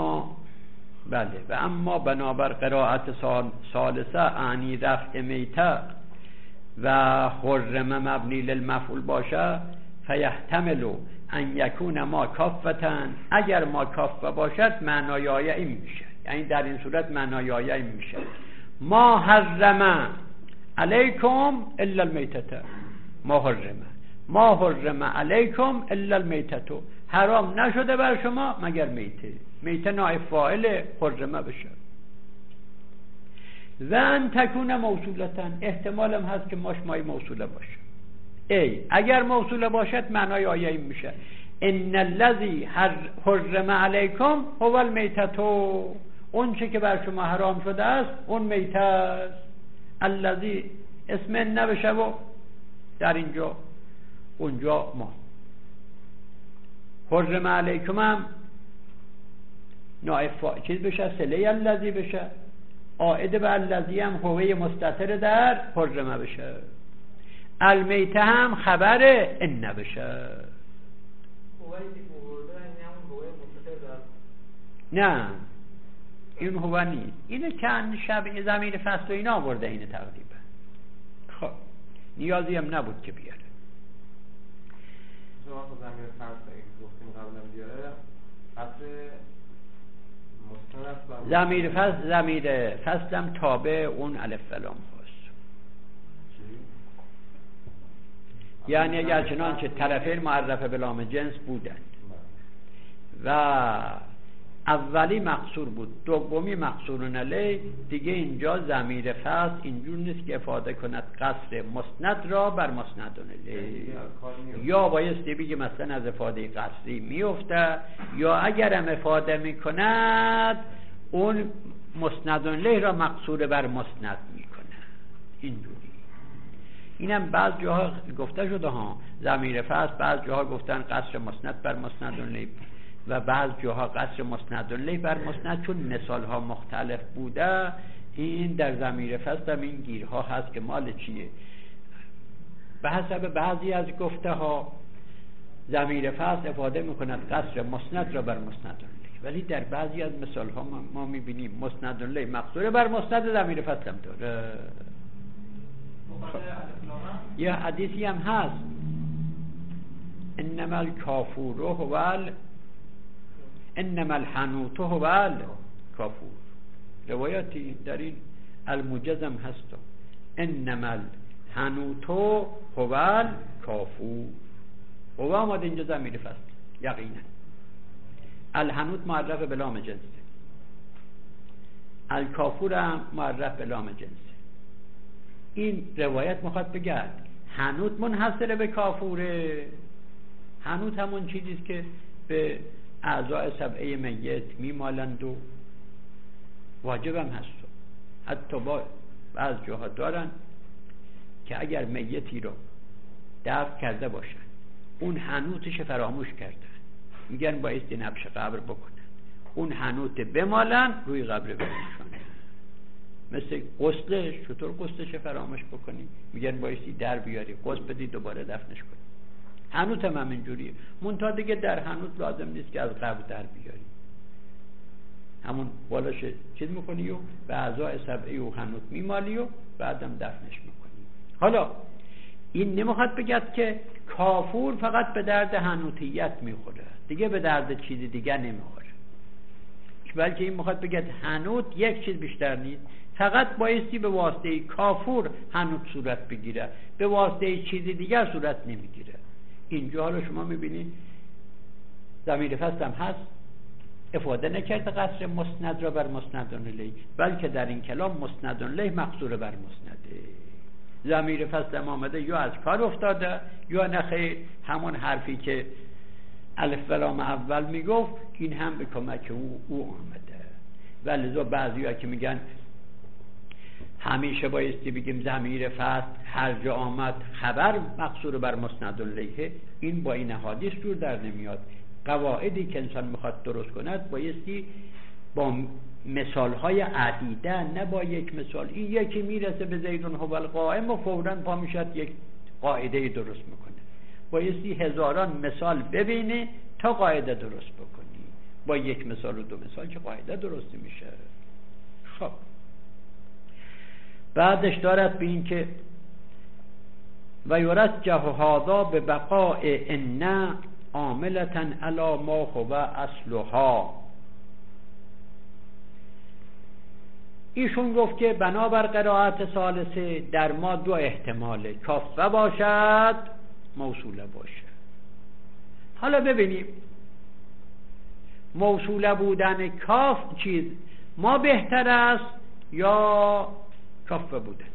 اما بنابر قرائت ثالثه اعنی رفع میته و حرم مبنی للمفعول باشه فیحتمل ان یکون ما کافتن، اگر ما کافه باشد معنای آیه این میشه، یعنی در این صورت معنای آیه این میشه ما حرم علیکم الا المیتة، ما حرم علیکم الا المیتة، حرام نشده بر شما مگر میته نائب فاعل حرمه بشه. و ان تکون موصولتن، احتمال هم هست که مای موصوله باشه. اگر موصوله باشد معنای آیه این میشه ان الذی حرم علیکم هو المیتة، اون چه که بر شما حرام شده است اون میته است. الذی اسم نبشه و در اینجا اونجا ما حرم علیکم هم نائب چیز بشه، صله الذی بشه، عائد به الذی هم هوه مستتر در حرمه بشه، المیته هم خبر ان بشه. نه این هو نیست، اینه که شبیه ضمیر فصل و اینا آورده اینه تقریبا. خب نیازی هم نبود که بیاره. شما خب ضمیر فصل گفتیم قبلا بیاره، ضمیر فصل هم تابع اون الف لام هست. یعنی اگر چنانچه طرفین معرف به لام جنس بودند و اولی مقصور بود دومی مقصورن علیه، دیگه اینجا ضمیر فصل اینجور نیست که افاده کند قصر مسند را بر مسندون علیه، یا بایستی بگه مثلا از افاده قصری میفته، یا اگرم افاده میکند اون مسندون علیه را مقصور بر مسند میکنه. اینجوری اینم بعض جاها گفته شده ها ضمیر فصل، بعض جاها گفتن قصر مسند بر مسندون علیه و بعض جاها قصر مسند علیه بر مسند، چون مثال ها مختلف بوده. این در ضمیر فصل هم این گیرها هست که مال چیه. به حسب بعضی از گفته ها ضمیر فصل افاده میکند قصر مسند را بر مسند علیه، ولی در بعضی از مثال ها ما میبینیم مسند علیه مقصور بر مسند ضمیر فصل هم داره. یه حدیثی هم هست انما الکافور هو انما الحنوت هو کافور. روایاتی در این الموجزم هست انما الحنوتو هو کافور. هو آمده اینجا ضمیر فصل یقینا. الحنوت معرف به لام جنسه، الکافور هم معرف به لام جنسه. این روایت میخواد بگه حنوت منحصر به کافوره. حنوت همون چیزیست که به اعضاء سبعه میت میمالند و واجب هم هست. حتی با بعض جاها دارن که اگر میتی رو دفن کرده باشن اون حنوتش فراموش کردن، میگن بایستی نبش قبر بکنن، اون حنوت بمالن روی قبر بکنشن. مثل غسلش، چطور غسلش فراموش بکنی؟ میگن بایستی در بیاری، غسل بدی دوباره دفنش کنی. حنوت هم اینجوریه، منتها دیگه در حنوت لازم نیست که از قبر در بیاری، همون بالاش چیز میکنی و به اعضاء سبعی و حنوت میمالی و بعدم دفنش میکنی. حالا این نمیخواد بگد که کافور فقط به درد حنوتیت میخوره، دیگه به درد چیزی دیگه نمیخوره، بلکه این میخواد بگد حنوت یک چیز بیشتر نیست، فقط بایستی به واسطه کافور حنوت صورت بگیره، به واسطه چیزی دیگر صورت نمیگیره. اینجا رو شما میبینید ضمیر فصل هم هست، افاده نکرده قصر مسند را بر مسند الیه، بلکه در این کلام مسند الیه مقصور بر مسنده. ضمیر فصل هم آمده یا از کار افتاده یا نخیر، همون حرفی که الف و لام اول میگفت این هم به کمک او آمده. ولذا بعضی‌ها که میگن همیشه بایستی بگیم ضمیر فصل هر جا آمد خبر مقصور بر مسند الیه، این با این حدیث جور در نمیاد. قواعدی که انسان میخواد درست کند بایستی با مثالهای عدیده، نه با یک مثال. این یکی میرسه به زیدون هو القائم و فوراً پا میشد یک قاعده درست میکنه. بایستی هزاران مثال ببینی تا قاعده درست بکنی، با یک مثال و دو مثال که قاعده درست میشه. خب بعدش دارد به این که و یرجح هذا به بقاء ان عاملة علی ما هو اصلها. ایشون گفت که بنابر قرائت ثالثه در ما دو احتماله، کافه باشد موصوله باشه. حالا ببینیم موصوله بودن کاف چیز ما بهتر است یا کافه بودنش؟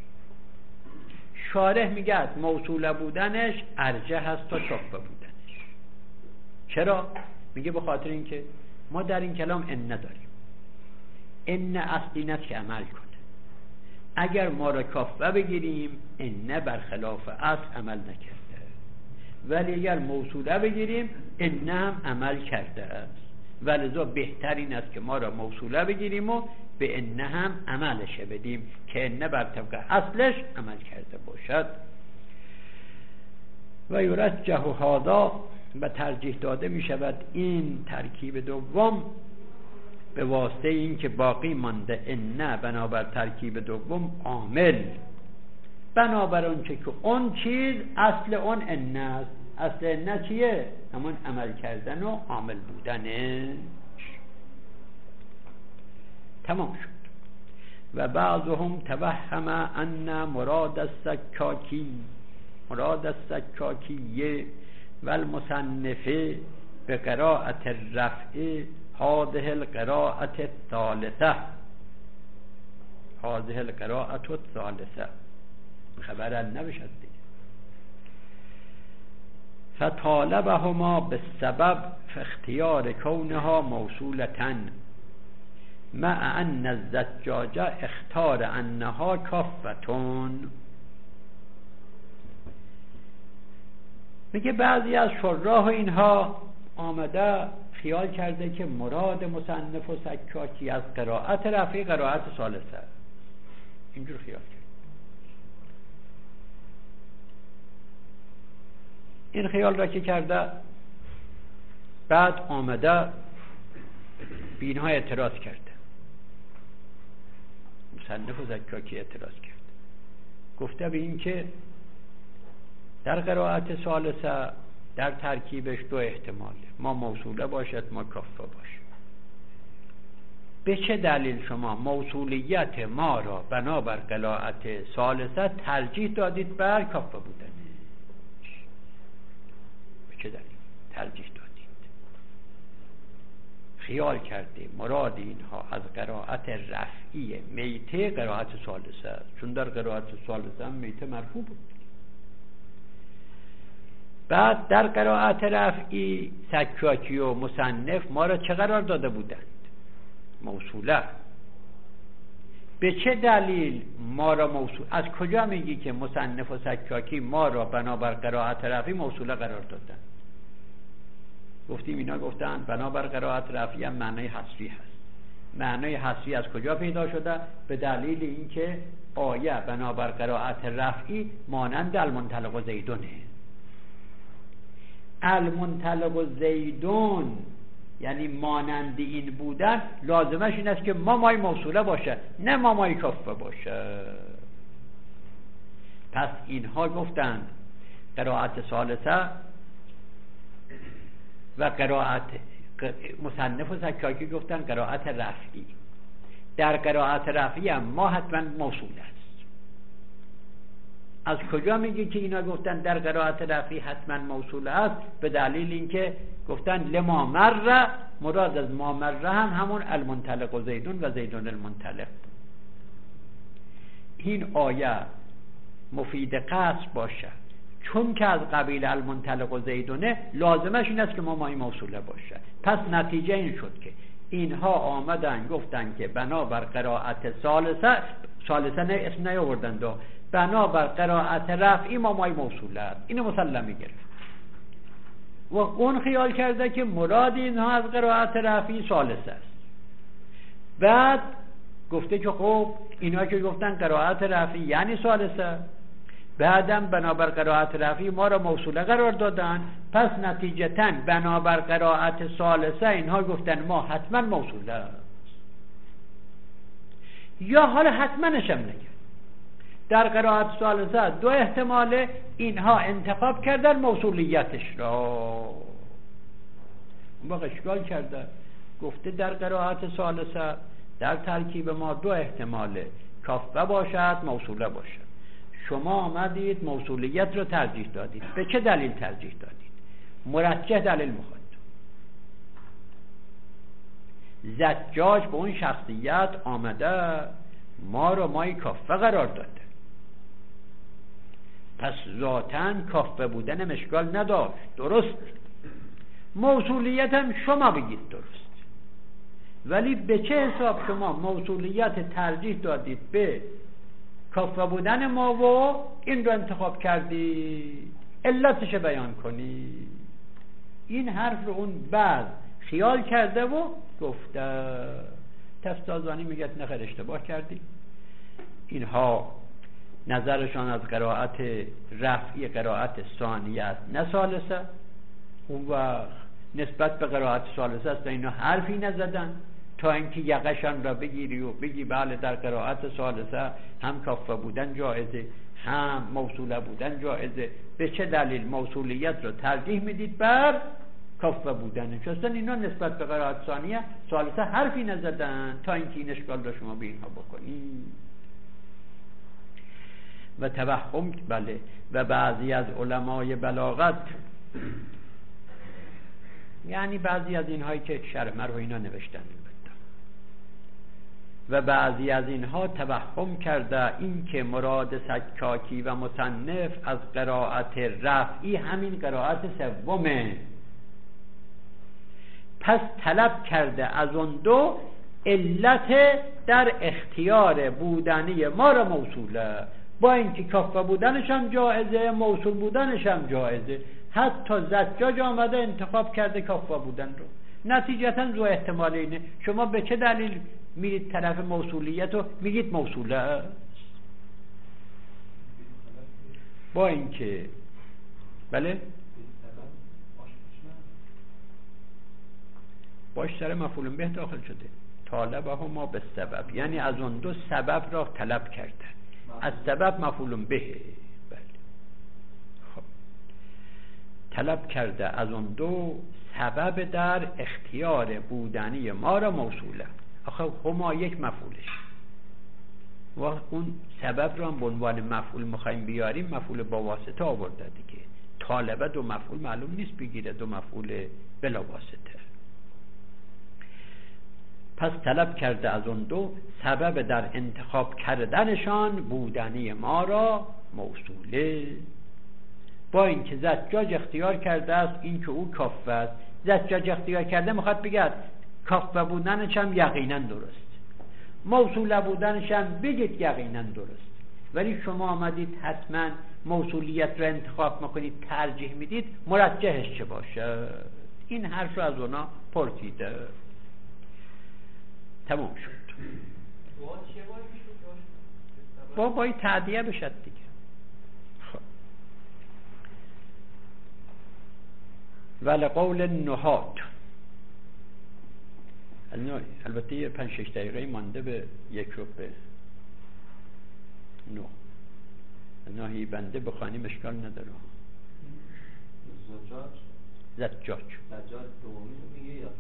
شارح میگه موصوله بودنش ارجح است تا کافه بودنش. چرا؟ میگه به خاطر اینکه ما در این کلام ان نداریم، ان اصلی نیست که عمل کنه. اگر ما را کافه بگیریم ان برخلاف اصل عمل نکرده، ولی اگر موصوله بگیریم ان هم عمل کرده است. ولذا بهترین است که ما را موصوله بگیریم و به ان هم عملش بدیم که ان بر طبق اصلش عمل کرده باشد. و یرجح هذا و ترجیح داده می شود این ترکیب دوم به واسطه این که باقی مانده ان بنابر ترکیب دوم عامل، بنابر اون که اون چیز اصل اون ان است. اصل ان چیه؟ همون عمل کردن و عامل بودنه. تمام شد. و بعضهم توهم ان مراد السکاکیه و المصنفه به قراءت الرفع هذه القراءة الثالثه خبر نبشد دیگه. فطالبهما بالسبب في اختیار کونها موصولة مع ان الزجاجه اختار انها کافتون. میگه بعضی از شراح اینها آمده خیال کرده که مراد مصنف و سکاکی از قرائت رفعی قرائت ثالثه، اینجور خیال کرد. این خیال را که کرده بعد آمده بینها اعتراض کرده، مصنف و سکاکی اعتراض کرده، گفته به این که در قرائت ثالثه در ترکیبش دو احتماله، ما موصوله باشد ما کافه باشد. به چه دلیل شما موصولیت ما را بنابر قرائت ثالثه ترجیح دادید بر کافه بودن؟ به چه دلیل ترجیح دادید؟ خیال کرده مراد اینها از قرائت رفعی میته قرائت ثالثه است، چون در قرائت ثالثه هم میته مرفوع بود. بعد در قرائت رفعی سکاکی و مصنف ما را چه قرار داده بودند؟ موصوله. به چه دلیل ما را موصول؟ از کجا میگی که مصنف و سکاکی ما را بنابر قرائت رفعی موصوله قرار دادن؟ گفتیم اینا گفتن بنابر قرائت رفعی هم معنای حصری هست. معنای حصری از کجا پیدا شده؟ به دلیل اینکه آیه بنابر قرائت رفعی مانند المنطلق و زیدونه. المنطلق و زیدون یعنی مانند این بودن لازمش این است که مای موصوله باشه، نه مای کافه باشه. پس اینها گفتند قرائت ثالثه و قرائت مصنف و سکاکی گفتن قرائت رفعی. در قرائت رفعی هم ما حتما موصول است. از کجا میگی که اینا گفتن در قرائت رفعی حتما موصول است؟ به دلیل اینکه گفتن لما مر، مراد از ما مر هم همون المنطلق و زیدون و زیدون المنطلق. این آیه مفید قصد باشه، چون که از قبیل المنطلق و زیدونه لازمش این است که مای موصوله باشه. پس نتیجه این شد که اینها آمدن گفتن که بنابر قرائت ثالثه نه اسم نیاوردن دو، بنابر قرائت رفعی مای موصوله است. اینو مسلمی گرفت و اون خیال کرده که مراد اینها از قرائت رفعی ثالثه است. بعد گفته که خب اینا که گفتن قرائت رفعی یعنی ثالثه، بعدم بنابر قرائت رفعی ما را موصوله قرار دادن، پس نتیجتاً بنابر قرائت ثالثه اینها گفتن ما حتما موصوله است. یا حالا حتما نشم نگه در قرائت ثالثه دو احتماله، اینها انتخاب کردن موصولیتش را. اون وقت اشکال کرده، گفته در قرائت ثالثه در ترکیب ما دو احتماله، کافه باشد موصوله باشد. شما آمدید موصولیت رو ترجیح دادید. به چه دلیل ترجیح دادید؟ مرجح دلیل میخواد. زجاج به اون شخصیت آمده ما رو مای کافه قرار داده، پس ذاتاً کافه بودن اشکال نداشت، درست. موصولیت هم شما بگید درست، ولی به چه حساب شما موصولیت ترجیح دادید به کافه بودن ما و این رو انتخاب کردید؟ علتش بیان کنید. این حرف رو اون بعد خیال کرده و گفته. تفتازانی میگه نخیر اشتباه کردی. اینها نظرشان از قرائت رفعی قرائت ثانیه است نه ثالثه. اون وقت نسبت به قرائت ثالثه است اینا حرفی نزدن تا اینکه یقشان را بگیری و بگی بله در قرائت ثالثه هم کافه بودن جایزه هم موصوله بودن جایزه. به چه دلیل موصولیت رو ترجیح میدید بر کافه بودن؟ چون اینا نسبت به قرائت ثالثه حرفی نزدن تا اینکه این اشکال رو شما به اینها بکنید. و توهم بله. و بعضی از علمای بلاغت، یعنی بعضی از اینهایی که شرح مرحو اینا نوشتن، و بعضی از اینها توهم کرده این که مراد سکاکی و مصنف از قرائت رفعی همین قرائت سومه، پس طلب کرده از اون دو علت در اختیار بودنی ما را موصوله، با اینکه کافه بودنش هم جایزه موصول بودنش هم جایزه. حتی زجاج آمده انتخاب کرده کافه بودن رو. نتیجتا ذو احتمال اینه. شما به چه دلیل میرید طرف موصولیت رو میگید موصوله است؟ با اینکه بله باش سر مفعول به داخل شده. طالبه ما به سبب، یعنی از اون دو سبب را طلب کرده. از سبب مفعول به. بله. خب طلب کرده از اون دو سبب در اختیار بودنی ما را موصوله. آخه هما یک مفعولش و اون سبب رو هم به عنوان مفعول میخوایم بیاریم، مفعول با واسطه آورده دیگه. طالبه دو مفعول معلوم نیست بگیره، دو مفعول بلا واسطه. پس طلب کرده از اون دو سبب در انتخاب کردنشان بودنی ما را موصوله. با اینکه زجاج اختیار کرده است این که او کافه است، زجاج اختیار کرده میخواد بگه کافه بودنش هم یقینا درست، موصول بودنش هم بگید یقینا درست. ولی شما آمدید حتما موصولیت رو انتخاب میکنید، ترجیح میدید مرجحش چه باشه. این حرف رو از اونا پرسیده. تمام شد. بایی تعدیه بشد دیگه. خب ولقول النحات، البته 5-6 دقیقه مانده به 1 ربع 9. ناهی بنده بخوانیم اشکال نداره. زجاج دومی میگه یا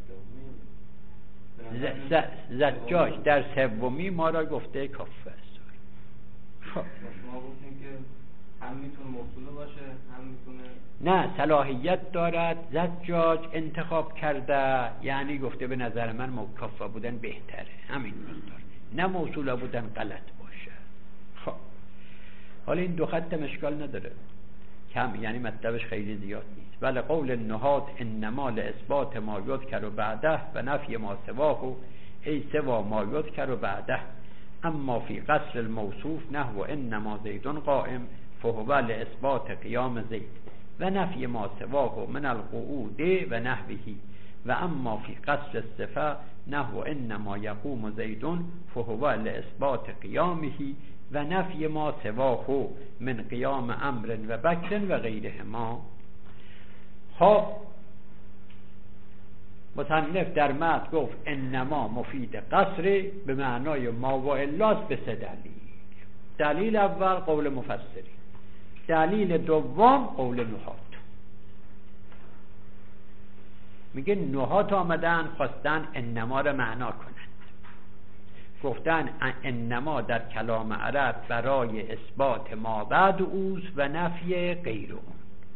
سومی؟ زجاج در سومی ما را گفته کافه است. شما گفتیم که هم میتونه موصوله باشه هم میتونه نه، صلاحیت دارد. زجاج انتخاب کرده یعنی گفته به نظر من کافه بودن بهتره، همین مقدار، نه موصوله بودن غلط باشه. خب حالا این 2 خط اشکال نداره، کم یعنی مطلبش خیلی زیاد نیست. ولی قول النحات انما لاثبات ما یذکر بعده و نفی ما سواه ای سوا ما یذکر بعده، اما فی قصر الموصوف نحو انما زید قائم فهو لاثبات قیام زید و نفی ما سواه من القعود و نحوه، و اما فی قصر الصفه نحو انما یقوم زید فهو لاثبات قیامه و نفی ما سواه من قیام امر و بکر و غیرهما. خب مصنف در متن گفت انما مفید قصر به معنای ما و الاست به 3 دلیل. دلیل اول قول مفسری، دلیل دوم قول نحات. میگه نحات آمدن خواستن انما را معنا کنند، گفتن انما در کلام عرب برای اثبات ما بعد اوست و نفی غیر اون،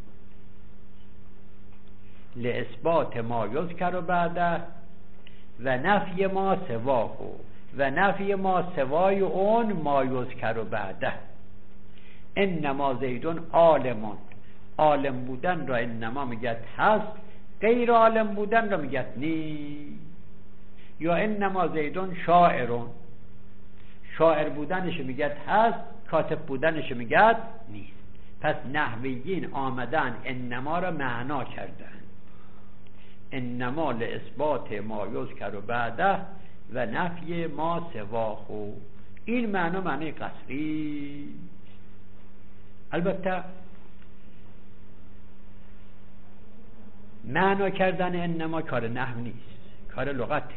لاثبات ما یذکر بعده و نفی ما سواه و نفی ما سوای اون ما یذکر بعده. انما زیدون عالمون، عالم بودن را انما میگه هست، غیر عالم بودن را میگه نی. یا انما زیدون شاعرون، شاعر بودنش میگه هست، کاتب بودنش میگه نیست. پس نحویین آمدن انما را معنا کردن، انما لاثبات ما یذکر بعده و نفی ما سواه. این معنا معنی قصری. البته معنا کردن انما کار نحو نیست، کار لغته.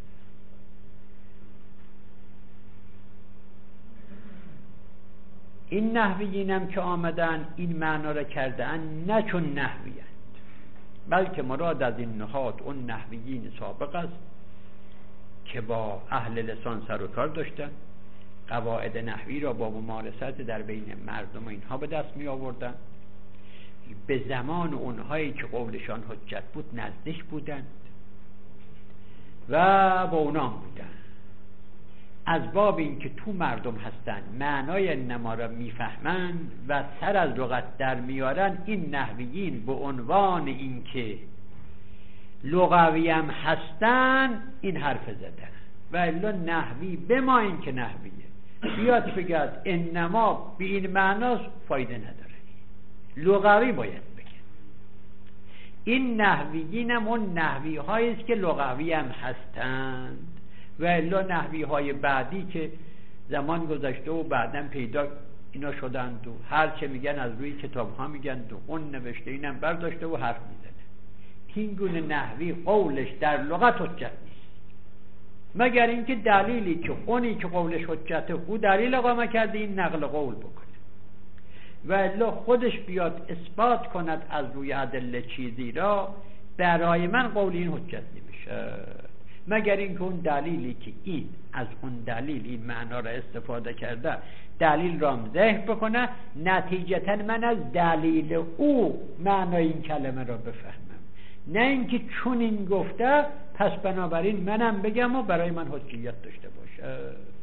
این نحویین هم که آمدن این معنا را کردن نه چون نحویند، بلکه مراد از این نحات اون نحویین سابق است که با اهل لسان سر و کار داشتن، قواعد نحوی را با ممارست در بین مردم اینها به دست می آوردن، به زمان اونهایی که قولشان حجت بود نزدیک بودند و با اونام بودن. از باب این که تو مردم هستن معنای انما را میفهمن و سر از لغت در میارن، این نحویین به عنوان این که لغوی هم هستن این حرف زدن. و الا نحوی به ما این که نحویه بیاد بگد انما به این معناست فایده نداره، لغوی باید بگه. این نحویین هم اون نحوی هایی است که لغوی هم هستند و الا نحوی های بعدی که زمان گذشته و بعدن پیدا اینا شدند و هر چه میگن از روی کتاب ها میگن و اون نوشته اینم برداشته و حرف میزنه. این گونه نحوی قولش در لغت حجت نیست، مگر اینکه دلیلی که اونی که قولش حجته او دلیل اقامه کرده این نقل قول بکنه و الا خودش بیاد اثبات کند از روی ادله چیزی را، برای من قول این حجت نمیشه. مگر اینکه اون دلیلی که این از اون دلیل این معنا را استفاده کرده دلیل را مزح بکنه، نتیجتا من از دلیل او معنای این کلمه را بفهمم، نه اینکه چون این گفته پس بنابراین منم بگم و برای من حجیت داشته باشه.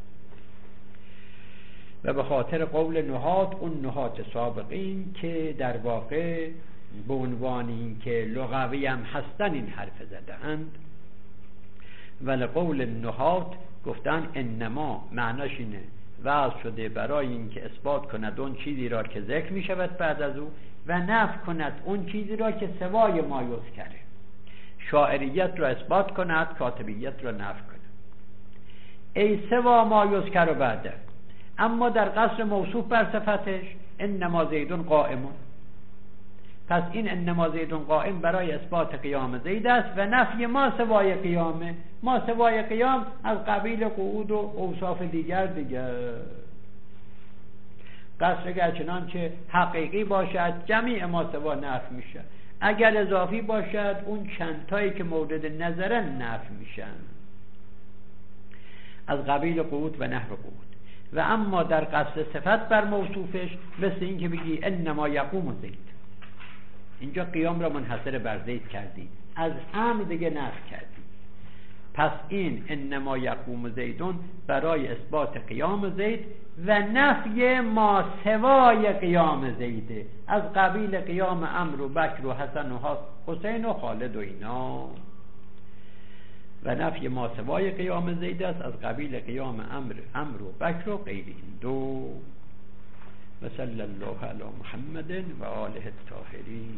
و به خاطر قول نحات، اون نحات سابقین که در واقع به عنوان این که لغوی هم هستن این حرف زدند، ولی قول نحات گفتن انما معناش اینه وضع شده برای این که اثبات کند اون چیزی را که ذکر می شود بعد از او و نفی کند اون چیزی را که سوای ما یذکره، شاعریت را اثبات کند، کاتبیت را نفی کند. ای سوا ما یذکر بعده، اما در قصر موصوف بر صفتش انما زیدون قائمون، پس این انما زیدون قائم برای اثبات قیام زید است و نفی ما سوای قیامه. ما سوای قیام از قبیل قعود و اوصاف دیگر قصر اگر چنانچه حقیقی باشد جمیع ما سوا نفی میشه، اگر اضافی باشد اون چند تایی که مورد نظرن نفی میشن از قبیل قعود و نحو قعود. و اما در قصر صفت بر موصوفش مثل این که بگی انما یقوم زید، اینجا قیام را منحصر بر زید کردی، از امر دیگه نفی کردی، پس این انما یقوم زیدون برای اثبات قیام زید و نفی ما سوای قیام زیده از قبیل قیام عمرو و بکر و حسن و حسین و خالد و اینا، و نفی ما سوای قیام زید است از قبیل قیام عمرو و بکر و غیر این دو. و صلی الله علی محمد و آله الطاهرین.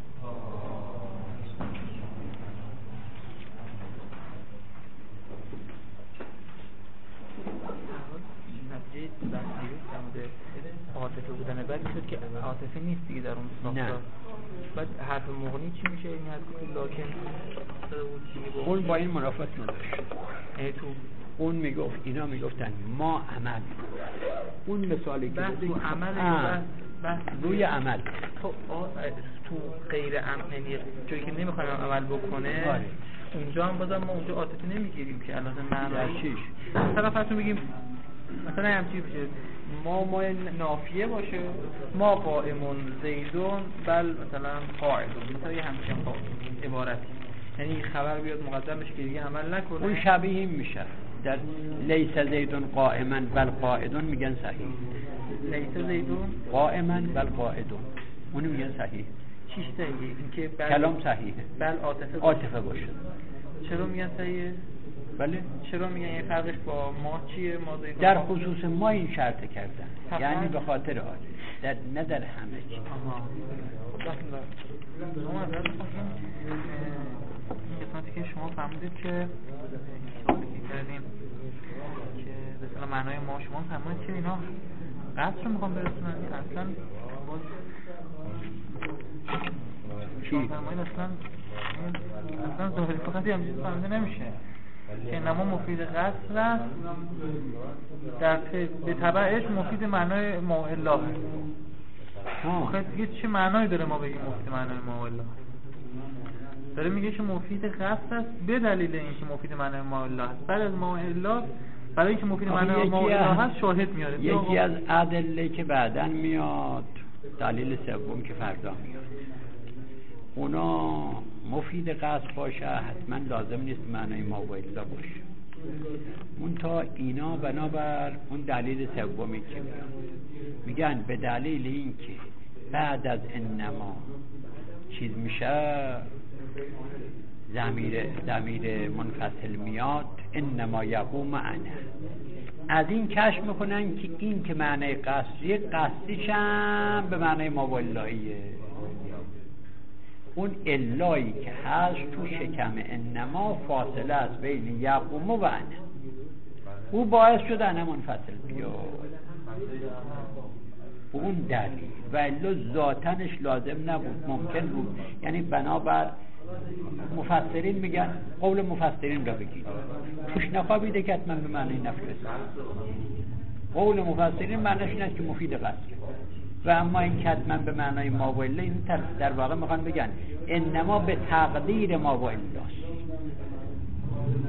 نتیجه بحثی در مورد عاطفه بودن بعد شد که عاطفه نیست دیگه در اون ساختار. بعد حرف مغنی چی میشه؟ این حرف که لاکن اون با این منافات نداشت. تو اون میگفت، اینا میگفتن ما عمل، اون مثالی که بحث تو عمل بحث روی عمل تو غیر عمل جایی که نمیخوایم عمل بکنه آره. اونجا هم بازم ما اونجا عاطفه نمیگیریم که الان معنی چیش مثلا فرض میگیم مثلا همچی بشه ما نافیه باشه ما قائمون زیدون بل مثلا قاعدون، مثلا یه همچین عبارتی، یعنی خبر بیاد مقدم بشه که دیگه عمل نکنه، اون شبیه این میشه در لیس زیدون قائما بل قاعدون میگن صحیح، لیس زیدون قائما بل قاعدون اونو میگن صحیح. چیش صحیحه؟ اینکه کلام صحیحه بل عاطفه باشه. چرا میگن صحیحه؟ بله چرا میگن این فرقش با ما چیه؟ ما در خصوص ما این شرط کردن یعنی به خاطر آره در نه در همه چی. شما از این قسمتی که شما فهمیدید که سوالی که کردیم که به اصطلاح معنای ما شما فهمیدید که اینا قصد رو میخوام برسونن اصلا چی؟ اصلا ظاهری فقط همچیز فهمیده نمیشه که انما مفید قصد است در به تبعش مفید معنای ما الا هست. دیگه چه معنایی داره ما بگیم مفید معنای ما الا؟ داره میگه که مفید قصد است به دلیل اینکه مفید معنای ما الا هست، بعد از ما الا برای اینکه مفید معنای ما الا هست شاهد میاره. یکی از ادله که بعداً میاد دلیل سوم که فردا میاد اونا مفید قصد باشه حتما لازم نیست معنای ما و الا باشه، اون تا اینا بنابر اون دلیل سومی که میگن به دلیل این که بعد از انما چیز میشه ضمیر منفصل میاد انما یقوم انا، از این کشف میکنن که این که معنی قصدیه قصدیش هم به معنی ما و اللهیه، اون اللهی که هست تو شکم انما فاصله است بین یقوم و انا، او باعث شد انا منفصل بیاد اون دلیل و الا ذاتنش لازم نبود، ممکن بود. یعنی بنابر مفسرین میگن قول مفسرین را بگید توش نخوابیده که حتما به معنی نفی رسید. قول مفسرین معنیش این است که مفید قصد و اما این که حتما به معنای ما و الا، این در واقع میخوان بگن انما به تقدیر ما و الاست.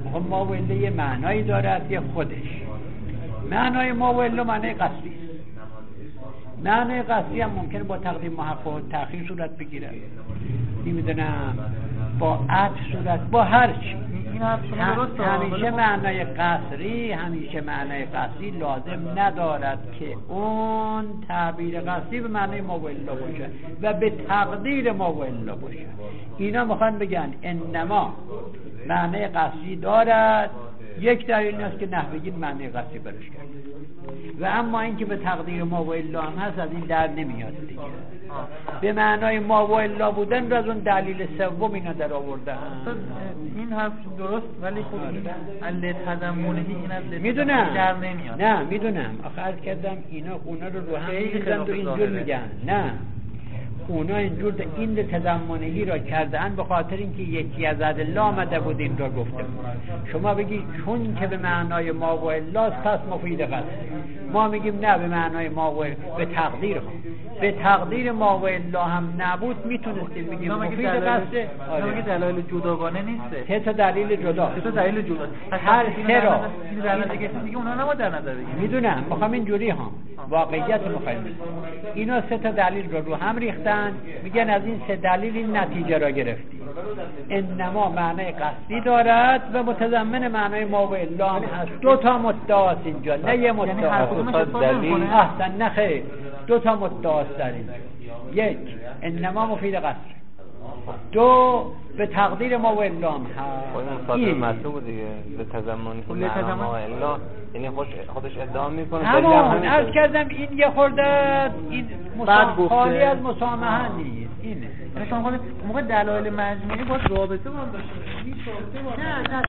ما و الا یه معنایی دارد یه خودش. معنای ما و الا معنای قصدی است. معنای قصدی هم ممکنه با تقدیم محقق و تأخیر صورت بگیره، نمیدونم با عطف صورت، با هر چی. همیشه معنای قصری، همیشه معنای قصدی لازم ندارد که اون تعبیر قصدی به معنای ما و الا باشه و به تقدیر ما و الا باشه. اینا میخوان بگن انما معنای قصدی دارد، یک دلیل این است که نحویین معنای قصدی برش کرد و اما اینکه به تقدیر ما و الا هم هست از این در نمیاد دیگه. به معنای ما و الا بودن رو از اون دلیل سوم اینا در آوردن. این حرف درست، ولی خب این علی تضمنی این از میدونم در نمیاد. نه میدونم، آخه عرض کردم اونا رو هم میزن و اینجور میگن. نه اونا اینجور این تضمنی را کردن به خاطر اینکه یکی از ادله آمده بود این را گفته بود. شما بگید چون که به معنای ما و الا پس مفید قصد. ما میگیم نه، به معنای ما و به تقدیر هم. به تقدیر ما و الا هم نبود میتونستیم بگیم مفید قصد. آره دلایل جداگانه نیسته. سه تا دلیل جدا. سه تا دلیل جدا. هر سه را این در نظر گرفتیم دیگه اونا نباید در نظر بگیریم. میدونم، میخوام اینجوری هم واقعیت مخالف. اینا سه تا دلیل رو هم ریختن، میگن از این سه دلیل این نتیجه را گرفتیم. انما معنای قصدی دارد و متضمن معنای ما و الا هم هست. دو تا مدعاست اینجا، نه یه مدعا. احسن، نه خیر، دو تا مدعاست در این. یک انما مفید قصد، دو به تقدیر ما و الا هم هست. این مطلوب دیگه به تضمن ما و الا، یعنی خودش ادعا میکنه. همون عرض کردم این یه خورده این خالی از مسامحه نیست. اینه شما موقع دلایل مجموعی باید رابطه باید داشته.